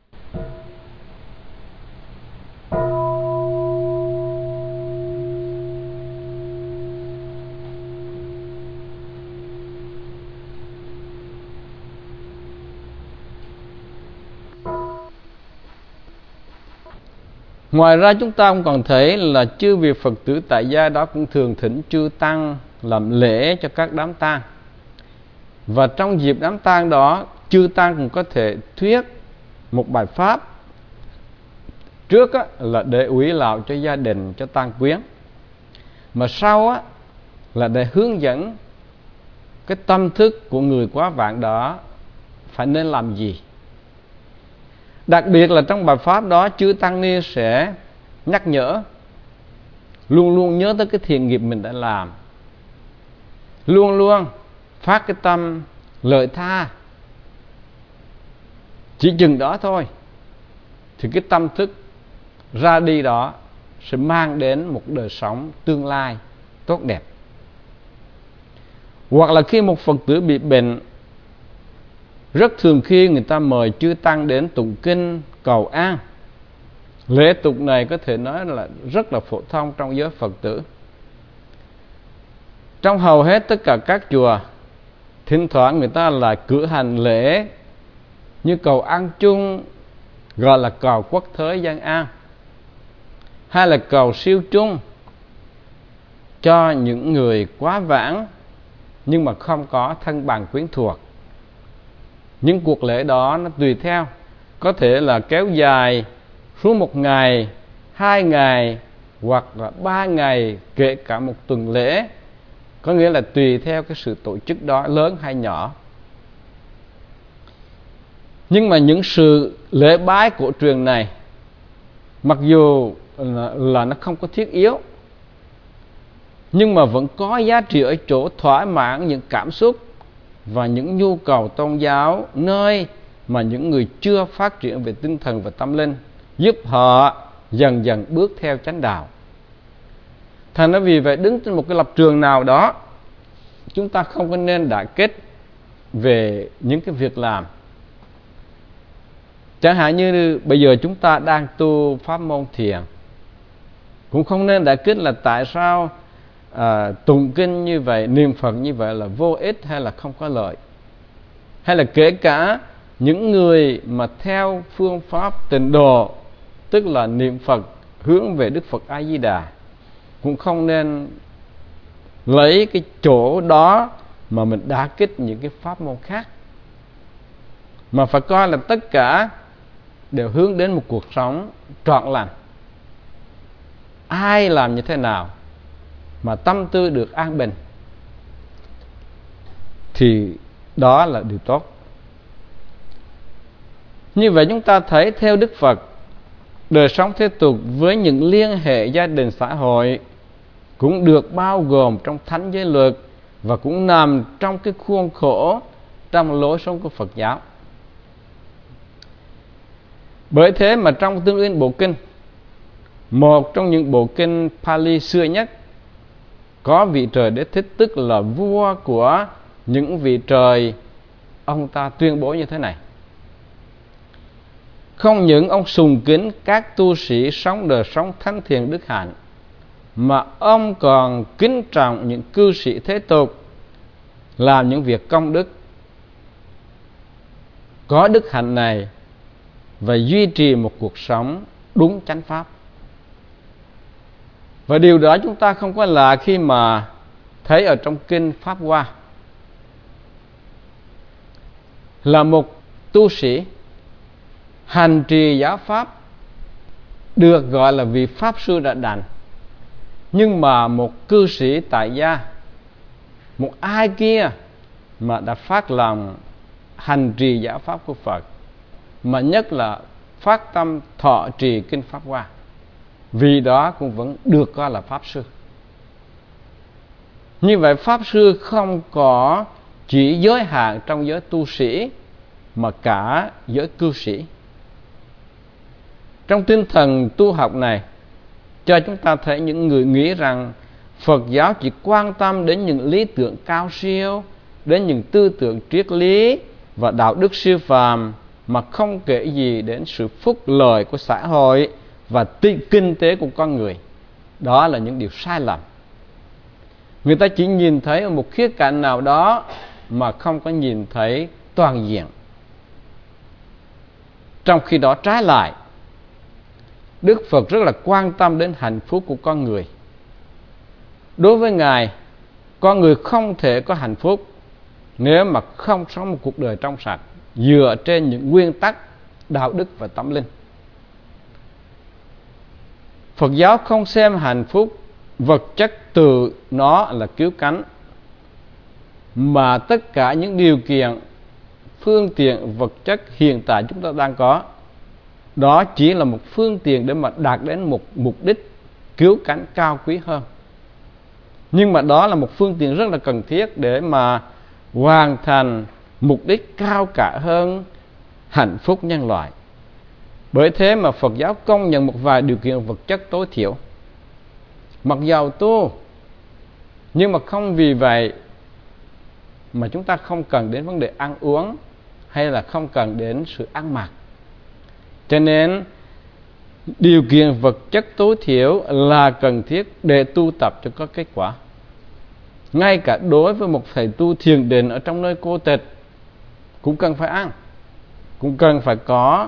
Ngoài ra chúng ta cũng còn thấy là chư vị Phật tử tại gia đó cũng thường thỉnh chư tăng làm lễ cho các đám tang. Và trong dịp đám tang đó, chư tăng cũng có thể thuyết một bài pháp. Trước á, là để ủy lạc cho gia đình, cho tang quyến. Mà sau á, là để hướng dẫn cái tâm thức của người quá vãng đó phải nên làm gì. Đặc biệt là trong bài pháp đó, chư tăng ni sẽ nhắc nhở, luôn luôn nhớ tới cái thiện nghiệp mình đã làm, luôn luôn phát cái tâm lợi tha. Chỉ chừng đó thôi thì cái tâm thức ra đi đó sẽ mang đến một đời sống tương lai tốt đẹp. Hoặc là khi một Phật tử bị bệnh, rất thường khi người ta mời chư tăng đến tụng kinh cầu an. Lễ tục này có thể nói là rất là phổ thông trong giới Phật tử. Trong hầu hết tất cả các chùa, thỉnh thoảng người ta lại cử hành lễ như cầu an chung, gọi là cầu quốc thới dân an, hay là cầu siêu chung cho những người quá vãng nhưng mà không có thân bằng quyến thuộc. Những cuộc lễ đó nó tùy theo, có thể là kéo dài suốt một ngày, hai ngày hoặc là ba ngày, kể cả một tuần lễ. Có nghĩa là tùy theo cái sự tổ chức đó lớn hay nhỏ. Nhưng mà những sự lễ bái cổ truyền này, mặc dù là, là nó không có thiết yếu, nhưng mà vẫn có giá trị ở chỗ thỏa mãn những cảm xúc và những nhu cầu tôn giáo nơi mà những người chưa phát triển về tinh thần và tâm linh, giúp họ dần dần bước theo chánh đạo. Thành ra vì vậy, đứng trên một cái lập trường nào đó, chúng ta không có nên đả kích về những cái việc làm. Chẳng hạn như bây giờ chúng ta đang tu pháp môn thiền, cũng không nên đả kích là tại sao à, tụng kinh như vậy, niệm Phật như vậy là vô ích hay là không có lợi. Hay là kể cả những người mà theo phương pháp tịnh độ, tức là niệm Phật hướng về Đức Phật A Di Đà, cũng không nên lấy cái chỗ đó mà mình đả kích những cái pháp môn khác, mà phải coi là tất cả đều hướng đến một cuộc sống trọn lành. Ai làm như thế nào mà tâm tư được an bình thì đó là điều tốt. Như vậy chúng ta thấy theo Đức Phật, đời sống thế tục với những liên hệ gia đình xã hội cũng được bao gồm trong thánh giới luật và cũng nằm trong cái khuôn khổ trong lối sống của Phật giáo. Bởi thế mà trong Tương Uyên Bộ Kinh, một trong những bộ kinh Pali xưa nhất, có vị trời Đế Thích, tức là vua của những vị trời, ông ta tuyên bố như thế này: không những ông sùng kính các tu sĩ sống đời sống thánh thiện đức hạnh, mà ông còn kính trọng những cư sĩ thế tục làm những việc công đức, có đức hạnh này và duy trì một cuộc sống đúng chánh pháp. Và điều đó chúng ta không có lạ khi mà thấy ở trong kinh Pháp Hoa, là một tu sĩ hành trì giáo pháp được gọi là vị pháp sư đã đảnh, nhưng mà một cư sĩ tại gia, một ai kia mà đã phát lòng hành trì giáo pháp của Phật, mà nhất là phát tâm thọ trì kinh Pháp Hoa, vì đó cũng vẫn được coi là pháp sư. Như vậy pháp sư không có chỉ giới hạn trong giới tu sĩ, mà cả giới cư sĩ. Trong tinh thần tu học này, cho chúng ta thấy những người nghĩ rằng Phật giáo chỉ quan tâm đến những lý tưởng cao siêu, đến những tư tưởng triết lý và đạo đức siêu phàm, mà không kể gì đến sự phúc lợi của xã hội và kinh tế của con người. Đó là những điều sai lầm. Người ta chỉ nhìn thấy ở một khía cạnh nào đó mà không có nhìn thấy toàn diện. Trong khi đó trái lại, Đức Phật rất là quan tâm đến hạnh phúc của con người. Đối với Ngài, con người không thể có hạnh phúc nếu mà không sống một cuộc đời trong sạch, dựa trên những nguyên tắc đạo đức và tâm linh. Phật giáo không xem hạnh phúc vật chất từ nó là cứu cánh, mà tất cả những điều kiện, phương tiện vật chất hiện tại chúng ta đang có, đó chỉ là một phương tiện để mà đạt đến một mục đích cứu cánh cao quý hơn. Nhưng mà đó là một phương tiện rất là cần thiết để mà hoàn thành mục đích cao cả hơn, hạnh phúc nhân loại. Bởi thế mà Phật giáo công nhận một vài điều kiện vật chất tối thiểu, mặc dầu tu, nhưng mà không vì vậy mà chúng ta không cần đến vấn đề ăn uống hay là không cần đến sự ăn mặc. Cho nên điều kiện vật chất tối thiểu là cần thiết để tu tập cho có kết quả. Ngay cả đối với một thầy tu thiền định ở trong nơi cô tịch cũng cần phải ăn, cũng cần phải có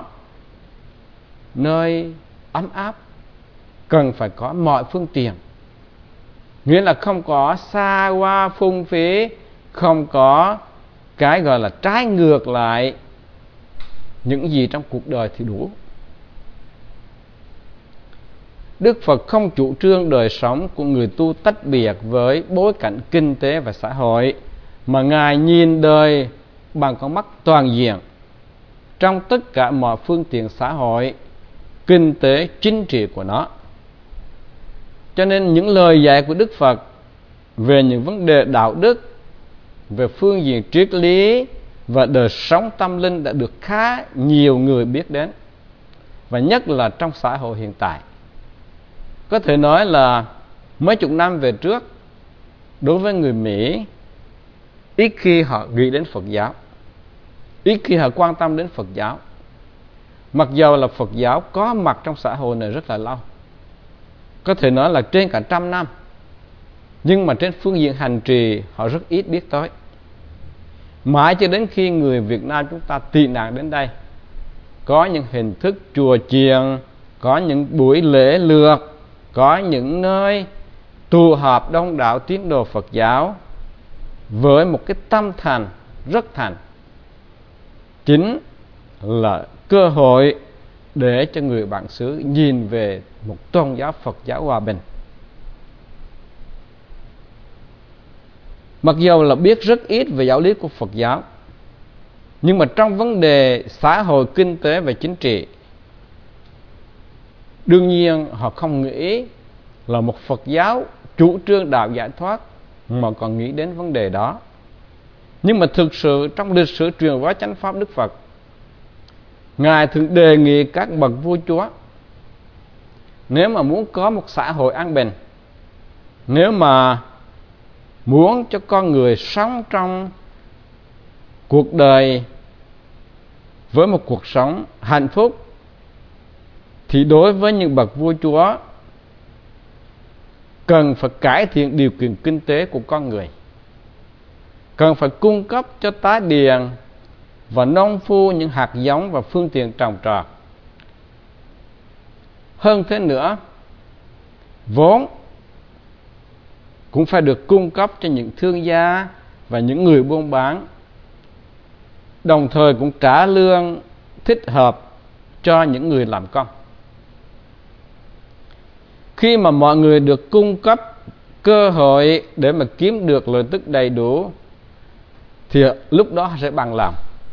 nơi ấm áp, cần phải có mọi phương tiện. Nghĩa là không có xa hoa phung phí, không có cái gọi là trái ngược lại những gì trong cuộc đời thì đủ. Đức Phật không chủ trương đời sống của người tu tách biệt với bối cảnh kinh tế và xã hội, mà Ngài nhìn đời bằng con mắt toàn diện trong tất cả mọi phương tiện xã hội, kinh tế, chính trị của nó. Cho nên những lời dạy của Đức Phật về những vấn đề đạo đức, về phương diện triết lý và đời sống tâm linh đã được khá nhiều người biết đến, và nhất là trong xã hội hiện tại. Có thể nói là mấy chục năm về trước, đối với người Mỹ, ít khi họ nghĩ đến Phật giáo, ít khi họ quan tâm đến Phật giáo. Mặc dù là Phật giáo có mặt trong xã hội này rất là lâu, có thể nói là trên cả trăm năm, nhưng mà trên phương diện hành trì họ rất ít biết tới. Mãi cho đến khi người Việt Nam chúng ta tị nạn đến đây, có những hình thức chùa chiền, có những buổi lễ lược, có những nơi tụ họp đông đảo tín đồ Phật giáo với một cái tâm thành rất thành, chính là cơ hội để cho người bản xứ nhìn về một tôn giáo Phật giáo hòa bình. Mặc dù là biết rất ít về giáo lý của Phật giáo, nhưng mà trong vấn đề xã hội, kinh tế và chính trị, đương nhiên họ không nghĩ là một Phật giáo chủ trương đạo giải thoát mà còn nghĩ đến vấn đề đó. Nhưng mà thực sự trong lịch sử truyền hóa chánh pháp Đức Phật, Ngài thường đề nghị các bậc vua chúa, nếu mà muốn có một xã hội an bình, nếu mà muốn cho con người sống trong cuộc đời với một cuộc sống hạnh phúc, thì đối với những bậc vua chúa cần phải cải thiện điều kiện kinh tế của con người, cần phải cung cấp cho tá điền và nông phu những hạt giống và phương tiện trồng trọt. Hơn thế nữa, vốn cũng phải được cung cấp cho những thương gia và những người buôn bán, đồng thời cũng trả lương thích hợp cho những người làm công. Khi mà mọi người được cung cấp cơ hội để mà kiếm được lợi tức đầy đủ, thì lúc đó họ sẽ bằng lòng.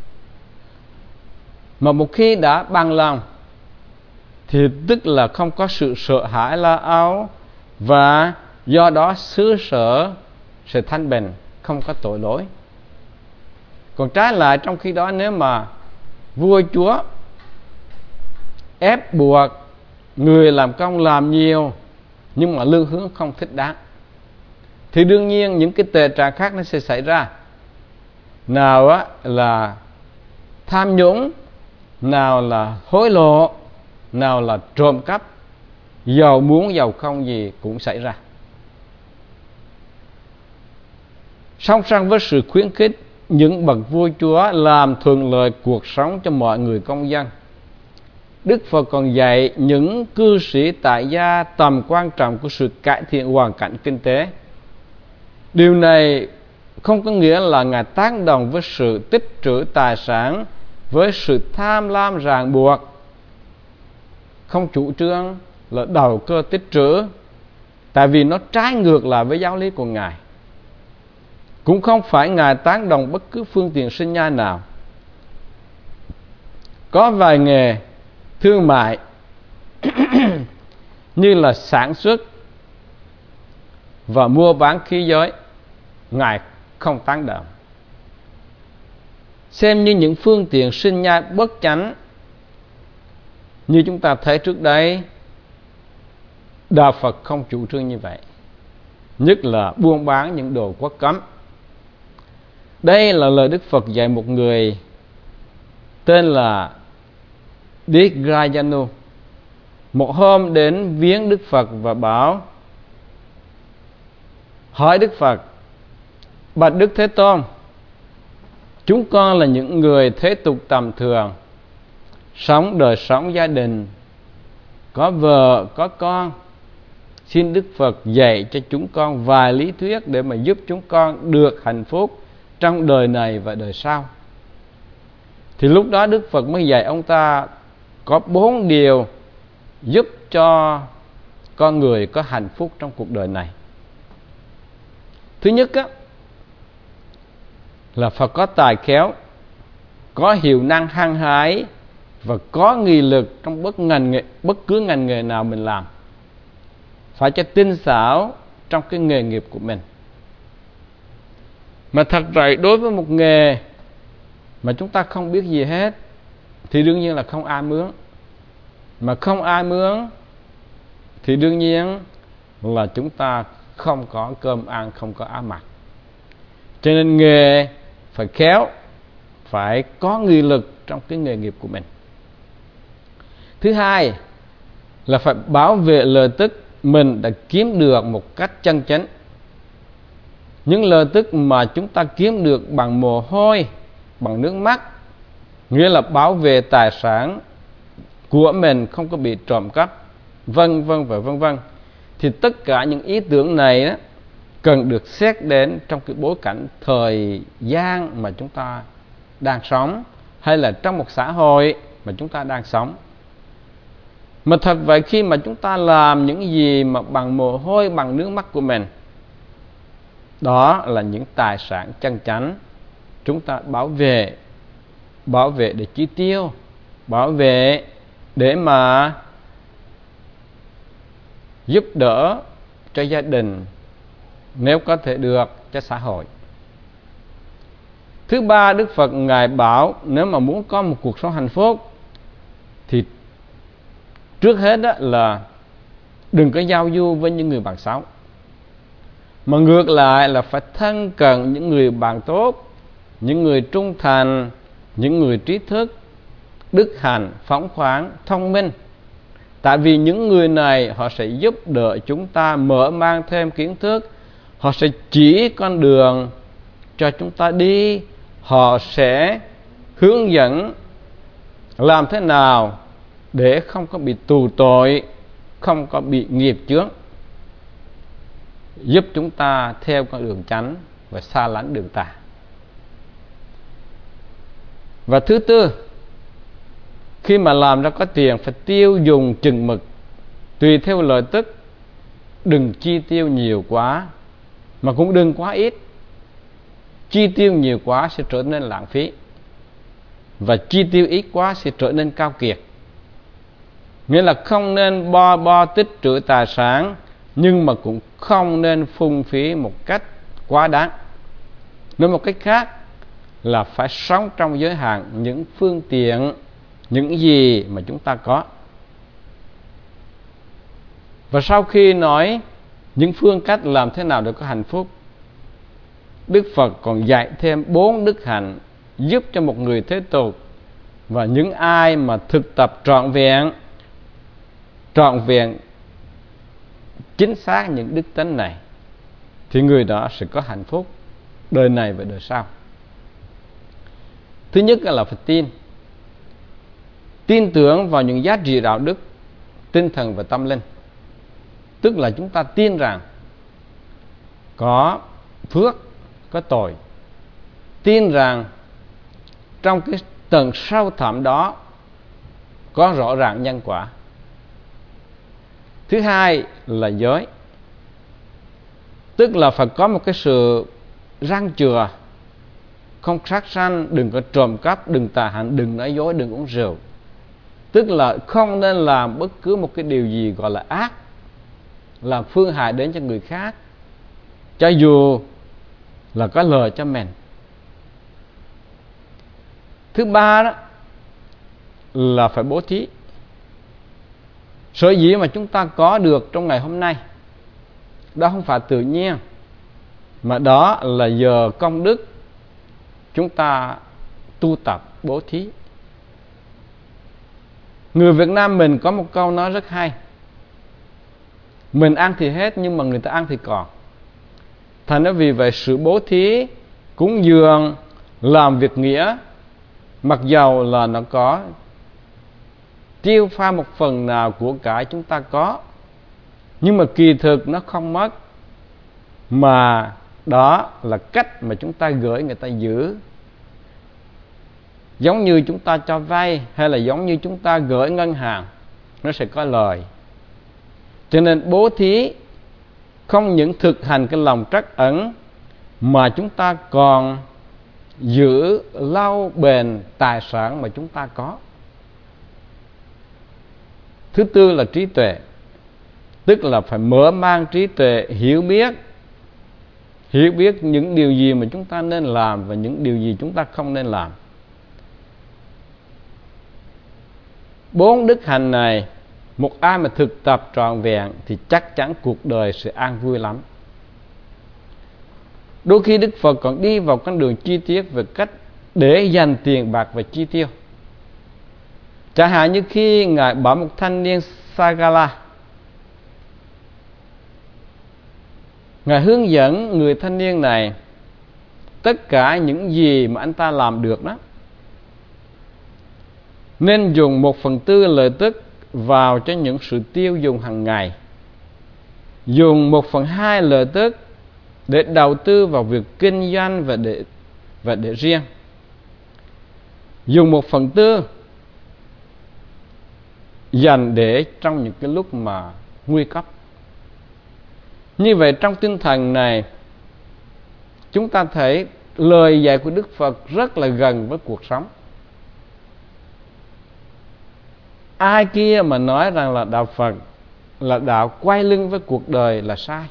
Mà một khi đã bằng lòng thì tức là không có sự sợ hãi lo âu, và do đó xứ sở sẽ thanh bình, không có tội lỗi. Còn trái lại, trong khi đó nếu mà vua chúa ép buộc người làm công làm nhiều nhưng mà lương hướng không thích đáng, thì đương nhiên những cái tệ trạng khác nó sẽ xảy ra. Nào á là tham nhũng, nào là hối lộ, nào là trộm cắp, giàu muốn giàu không gì cũng xảy ra. Song song với sự khuyến khích những bậc vua chúa làm thuận lợi cuộc sống cho mọi người công dân, Đức Phật còn dạy những cư sĩ tại gia tầm quan trọng của sự cải thiện hoàn cảnh kinh tế. Điều này không có nghĩa là Ngài tác động với sự tích trữ tài sản, với sự tham lam ràng buộc, không chủ trương là đầu cơ tích trữ, tại vì nó trái ngược lại với giáo lý của Ngài. Cũng không phải Ngài tác động bất cứ phương tiện sinh nhai nào. Có vài nghề thương mại như là sản xuất và mua bán khí giới, Ngài không tác động, xem như những phương tiện sinh nhai bất chánh. Như chúng ta thấy trước đây, Đạo Phật không chủ trương như vậy, nhất là buôn bán những đồ quốc cấm. Đây là lời Đức Phật dạy một người tên là Digrayanu. Một hôm đến viếng Đức Phật và bảo, hỏi Đức Phật: bạch Đức Thế Tôn, chúng con là những người thế tục tầm thường, sống đời sống gia đình, có vợ, có con. Xin Đức Phật dạy cho chúng con vài lý thuyết để mà giúp chúng con được hạnh phúc trong đời này và đời sau. Thì lúc đó Đức Phật mới dạy ông ta có bốn điều giúp cho con người có hạnh phúc trong cuộc đời này. Thứ nhất á, là phải có tài khéo, có hiệu năng hăng hái và có nghị lực trong bất, ngành nghề, bất cứ ngành nghề nào mình làm. Phải cho tinh xảo trong cái nghề nghiệp của mình. Mà thật vậy, đối với một nghề mà chúng ta không biết gì hết thì đương nhiên là không ai mướn. Mà không ai mướn thì đương nhiên là chúng ta không có cơm ăn, không có áo mặc. Cho nên nghề phải khéo, phải có nghị lực trong cái nghề nghiệp của mình. Thứ hai là phải bảo vệ lợi tức mình đã kiếm được một cách chân chánh. Những lợi tức mà chúng ta kiếm được bằng mồ hôi, bằng nước mắt, nghĩa là bảo vệ tài sản của mình không có bị trộm cắp, vân vân và vân vân. Thì tất cả những ý tưởng này đó, cần được xét đến trong cái bối cảnh thời gian mà chúng ta đang sống, hay là trong một xã hội mà chúng ta đang sống. Mà thật vậy, khi mà chúng ta làm những gì mà bằng mồ hôi, bằng nước mắt của mình, đó là những tài sản chân chánh. Chúng ta bảo vệ, bảo vệ để chi tiêu, bảo vệ để mà giúp đỡ cho gia đình, nếu có thể được, cho xã hội. Thứ ba, Đức Phật Ngài bảo nếu mà muốn có một cuộc sống hạnh phúc thì trước hết đó là đừng có giao du với những người bạn xấu, mà ngược lại là phải thân cận những người bạn tốt, những người trung thành, những người trí thức, đức hạnh, phóng khoáng, thông minh. Tại vì những người này họ sẽ giúp đỡ chúng ta mở mang thêm kiến thức, họ sẽ chỉ con đường cho chúng ta đi, họ sẽ hướng dẫn làm thế nào để không có bị tù tội, không có bị nghiệp chướng, giúp chúng ta theo con đường chánh và xa lánh đường tà. Và thứ tư, khi mà làm ra có tiền phải tiêu dùng chừng mực, tùy theo lợi tức, đừng chi tiêu nhiều quá mà cũng đừng quá ít. Chi tiêu nhiều quá sẽ trở nên lãng phí, và chi tiêu ít quá sẽ trở nên cao kiệt. Nghĩa là không nên bo bo tích trữ tài sản, nhưng mà cũng không nên phung phí một cách quá đáng. Nói một cách khác là phải sống trong giới hạn những phương tiện, những gì mà chúng ta có. Và sau khi nói những phương cách làm thế nào để có hạnh phúc, Đức Phật còn dạy thêm bốn đức hạnh giúp cho một người thế tục và những ai mà thực tập trọn vẹn trọn vẹn chính xác những đức tính này thì người đó sẽ có hạnh phúc đời này và đời sau. Thứ nhất là phải tin tin tưởng vào những giá trị đạo đức, tinh thần và tâm linh. Tức là chúng ta tin rằng có phước, có tội. Tin rằng trong cái tầng sâu thẳm đó có rõ ràng nhân quả. Thứ hai là giới. Tức là phải có một cái sự răn chừa, không sát sanh, đừng có trộm cắp, đừng tà hạnh, đừng nói dối, đừng uống rượu. Tức là không nên làm bất cứ một cái điều gì gọi là ác, làm phương hại đến cho người khác, cho dù là có lợi cho mình. Thứ ba đó là phải bố thí. Sở dĩ mà chúng ta có được trong ngày hôm nay đó không phải tự nhiên, mà đó là nhờ công đức chúng ta tu tập bố thí. Người Việt Nam mình có một câu nói rất hay: mình ăn thì hết nhưng mà người ta ăn thì còn. Thành ra vì vậy sự bố thí, cúng dường, làm việc nghĩa, mặc dầu là nó có tiêu pha một phần nào của cải chúng ta có, nhưng mà kỳ thực nó không mất, mà đó là cách mà chúng ta gửi người ta giữ. Giống như chúng ta cho vay hay là giống như chúng ta gửi ngân hàng, nó sẽ có lời. Cho nên bố thí không những thực hành cái lòng trắc ẩn, mà chúng ta còn giữ lâu bền tài sản mà chúng ta có. Thứ tư là trí tuệ. Tức là phải mở mang trí tuệ, hiểu biết Hiểu biết những điều gì mà chúng ta nên làm và những điều gì chúng ta không nên làm. Bốn đức hạnh này, một ai mà thực tập trọn vẹn thì chắc chắn cuộc đời sẽ an vui lắm. Đôi khi Đức Phật còn đi vào con đường chi tiết về cách để dành tiền bạc và chi tiêu. Chẳng hạn như khi Ngài bảo một thanh niên Sagala, Ngài hướng dẫn người thanh niên này tất cả những gì mà anh ta làm được đó, nên dùng một phần tư lợi tức vào cho những sự tiêu dùng hàng ngày, dùng một phần hai lợi tức để đầu tư vào việc kinh doanh và để và để riêng, dùng một phần tư dành để trong những cái lúc mà nguy cấp. Như vậy trong tinh thần này, chúng ta thấy lời dạy của Đức Phật rất là gần với cuộc sống. Ai kia mà nói rằng là đạo Phật là đạo quay lưng với cuộc đời là sai.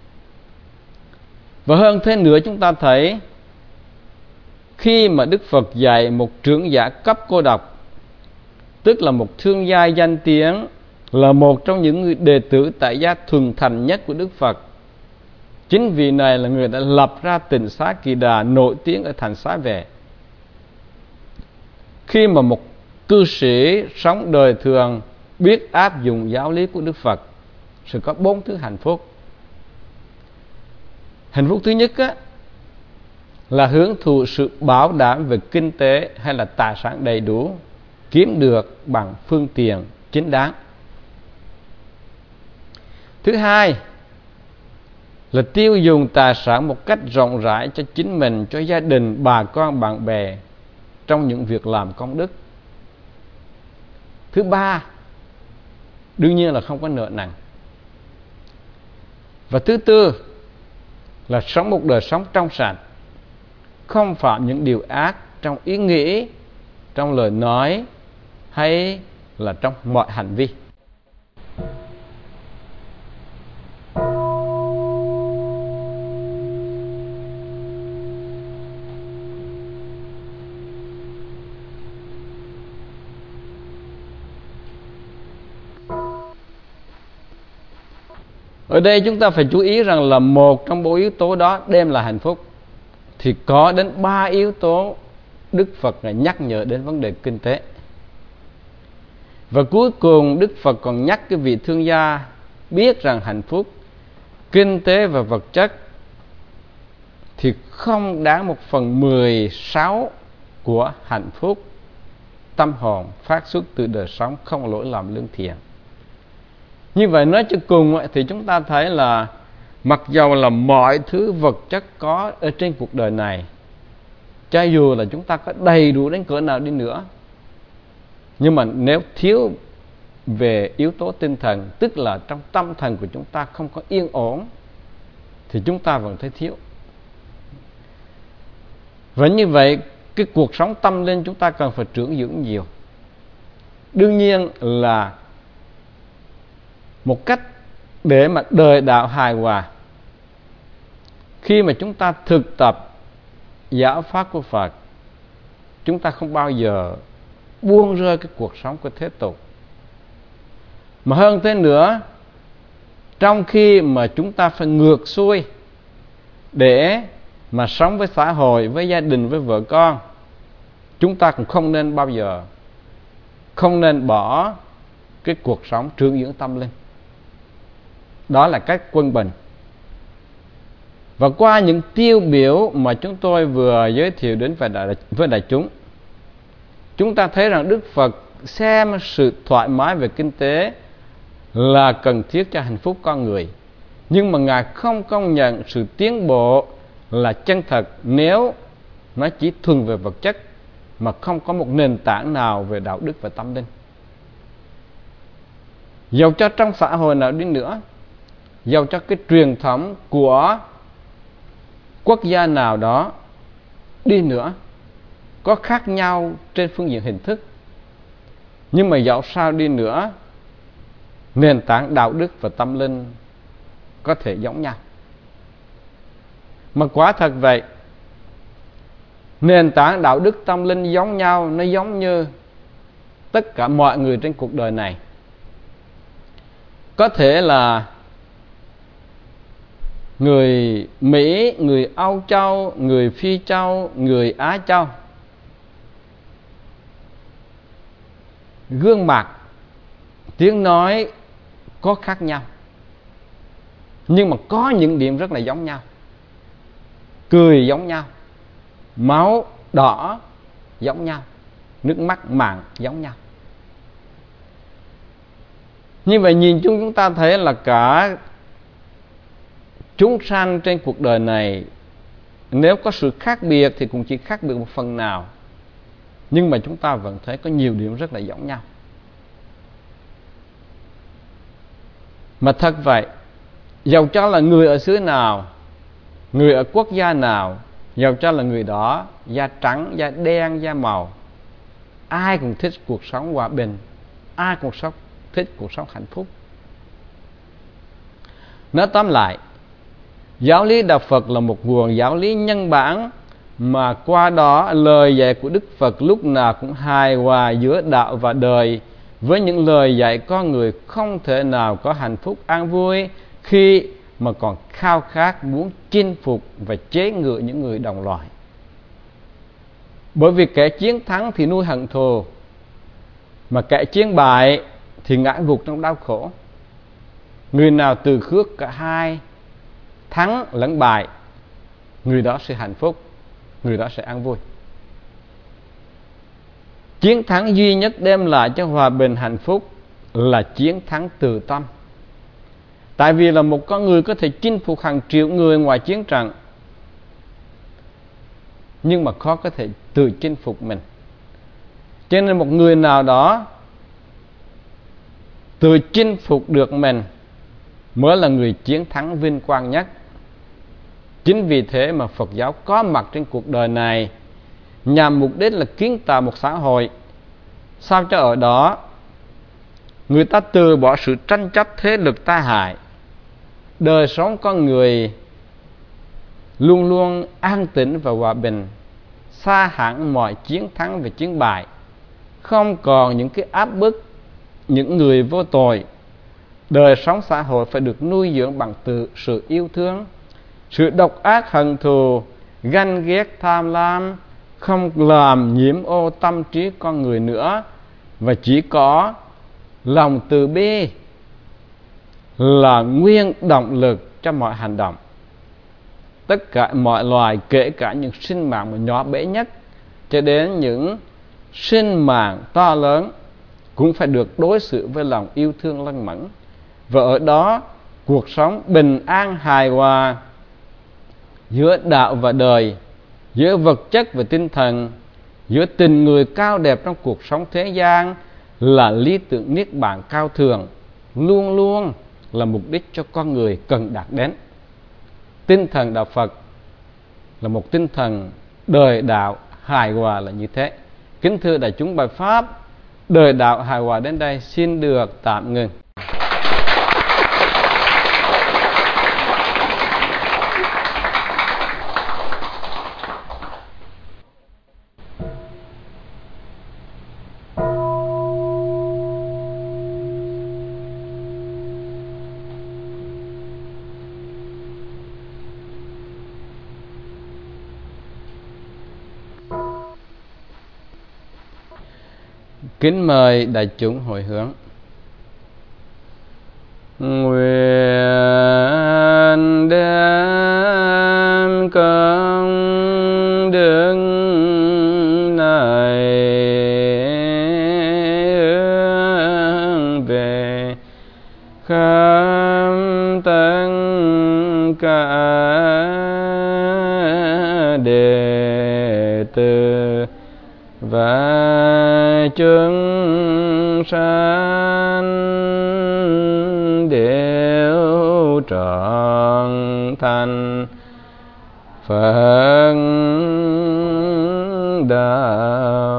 Và hơn thế nữa, chúng ta thấy khi mà Đức Phật dạy một trưởng giả cấp cô độc, tức là một thương gia danh tiếng, là một trong những người đệ tử tại gia thuần thành nhất của Đức Phật. Chính vì này là người đã lập ra Tịnh Xá Kỳ Đà nổi tiếng ở thành Xá Vệ. Khi mà một cư sĩ sống đời thường biết áp dụng giáo lý của Đức Phật, sẽ có bốn thứ hạnh phúc. Hạnh phúc thứ nhất á, là hưởng thụ sự bảo đảm về kinh tế hay là tài sản đầy đủ, kiếm được bằng phương tiện chính đáng. Thứ hai là tiêu dùng tài sản một cách rộng rãi cho chính mình, cho gia đình, bà con, bạn bè trong những việc làm công đức. Thứ ba, đương nhiên là không có nợ nần. Và thứ tư là sống một đời sống trong sạch, không phạm những điều ác trong ý nghĩ, trong lời nói hay là trong mọi hành vi. Ở đây chúng ta phải chú ý rằng là một trong bốn yếu tố đó đem lại hạnh phúc, thì có đến ba yếu tố Đức Phật là nhắc nhở đến vấn đề kinh tế. Và cuối cùng Đức Phật còn nhắc cái vị thương gia biết rằng hạnh phúc kinh tế và vật chất thì không đáng một phần mười sáu của hạnh phúc tâm hồn phát xuất từ đời sống không lỗi lầm lương thiện. Như vậy nói cho cùng thì chúng ta thấy là mặc dầu là mọi thứ vật chất có ở trên cuộc đời này, cho dù là chúng ta có đầy đủ đến cỡ nào đi nữa, nhưng mà nếu thiếu về yếu tố tinh thần, tức là trong tâm thần của chúng ta không có yên ổn, thì chúng ta vẫn thấy thiếu. Và như vậy cái cuộc sống tâm linh chúng ta cần phải trưởng dưỡng nhiều. Đương nhiên là một cách để mà đời đạo hài hòa, khi mà chúng ta thực tập giáo pháp của Phật, chúng ta không bao giờ buông rơi cái cuộc sống của thế tục. Mà hơn thế nữa, trong khi mà chúng ta phải ngược xuôi để mà sống với xã hội, với gia đình, với vợ con, chúng ta cũng không nên bao giờ không nên bỏ cái cuộc sống trưởng dưỡng tâm linh. Đó là cách quân bình. Và qua những tiêu biểu mà chúng tôi vừa giới thiệu đến với đại, với đại chúng, chúng ta thấy rằng Đức Phật xem sự thoải mái về kinh tế là cần thiết cho hạnh phúc con người, nhưng mà Ngài không công nhận sự tiến bộ là chân thật nếu nó chỉ thuần về vật chất mà không có một nền tảng nào về đạo đức và tâm linh. Dầu cho trong xã hội nào đi nữa, dầu cho cái truyền thống của quốc gia nào đó đi nữa có khác nhau trên phương diện hình thức, nhưng mà dẫu sao đi nữa, nền tảng đạo đức và tâm linh có thể giống nhau. Mà quả thật vậy, nền tảng đạo đức tâm linh giống nhau, nó giống như tất cả mọi người trên cuộc đời này. Có thể là người Mỹ, người Âu Châu, người Phi Châu, người Á Châu, gương mặt, tiếng nói có khác nhau, nhưng mà có những điểm rất là giống nhau. Cười giống nhau, máu đỏ giống nhau, nước mắt mặn giống nhau. Như vậy nhìn chung chúng ta thấy là cả chúng sanh trên cuộc đời này, nếu có sự khác biệt thì cũng chỉ khác biệt một phần nào, nhưng mà chúng ta vẫn thấy có nhiều điểm rất là giống nhau. Mà thật vậy, dầu cho là người ở xứ nào, người ở quốc gia nào, dầu cho là người đó da trắng, da đen, da màu, ai cũng thích cuộc sống hòa bình, ai cũng thích cuộc sống hạnh phúc. Nói tóm lại, giáo lý đạo Phật là một nguồn giáo lý nhân bản, mà qua đó lời dạy của Đức Phật lúc nào cũng hài hòa giữa đạo và đời, với những lời dạy con người không thể nào có hạnh phúc an vui khi mà còn khao khát muốn chinh phục và chế ngự những người đồng loại. Bởi vì kẻ chiến thắng thì nuôi hận thù, mà kẻ chiến bại thì ngã gục trong đau khổ. Người nào từ khước cả hai, thắng lẫn bại, người đó sẽ hạnh phúc, người đó sẽ an vui. Chiến thắng duy nhất đem lại cho hòa bình hạnh phúc là chiến thắng từ tâm. Tại vì là một con người có thể chinh phục hàng triệu người ngoài chiến trận, nhưng mà khó có thể tự chinh phục mình. Cho nên một người nào đó tự chinh phục được mình mới là người chiến thắng vinh quang nhất. Chính vì thế mà Phật giáo có mặt trên cuộc đời này nhằm mục đích là kiến tạo một xã hội sao cho ở đó người ta từ bỏ sự tranh chấp thế lực tai hại, đời sống con người luôn luôn an tĩnh và hòa bình, xa hẳn mọi chiến thắng và chiến bại, không còn những cái áp bức những người vô tội, Đời sống xã hội phải được nuôi dưỡng bằng từ sự yêu thương. Sự độc ác hận thù, ganh ghét tham lam không làm nhiễm ô tâm trí con người nữa, và chỉ có lòng từ bi là nguyên động lực cho mọi hành động. Tất cả mọi loài, kể cả những sinh mạng mà nhỏ bé nhất cho đến những sinh mạng to lớn, cũng phải được đối xử với lòng yêu thương lân mẫn. Và ở đó cuộc sống bình an hài hòa giữa đạo và đời, giữa vật chất và tinh thần, giữa tình người cao đẹp trong cuộc sống thế gian là lý tưởng niết bàn cao thượng, luôn luôn là mục đích cho con người cần đạt đến. Tinh thần đạo Phật là một tinh thần đời đạo hài hòa là như thế. Kính thưa đại chúng, bài pháp đời đạo hài hòa đến đây xin được tạm ngừng. Kính mời đại chúng hồi hướng. Nguyện đem công đức này hướng về khắp tất cả đệ tử và chúng sanh đều trọn thành Phật đạo.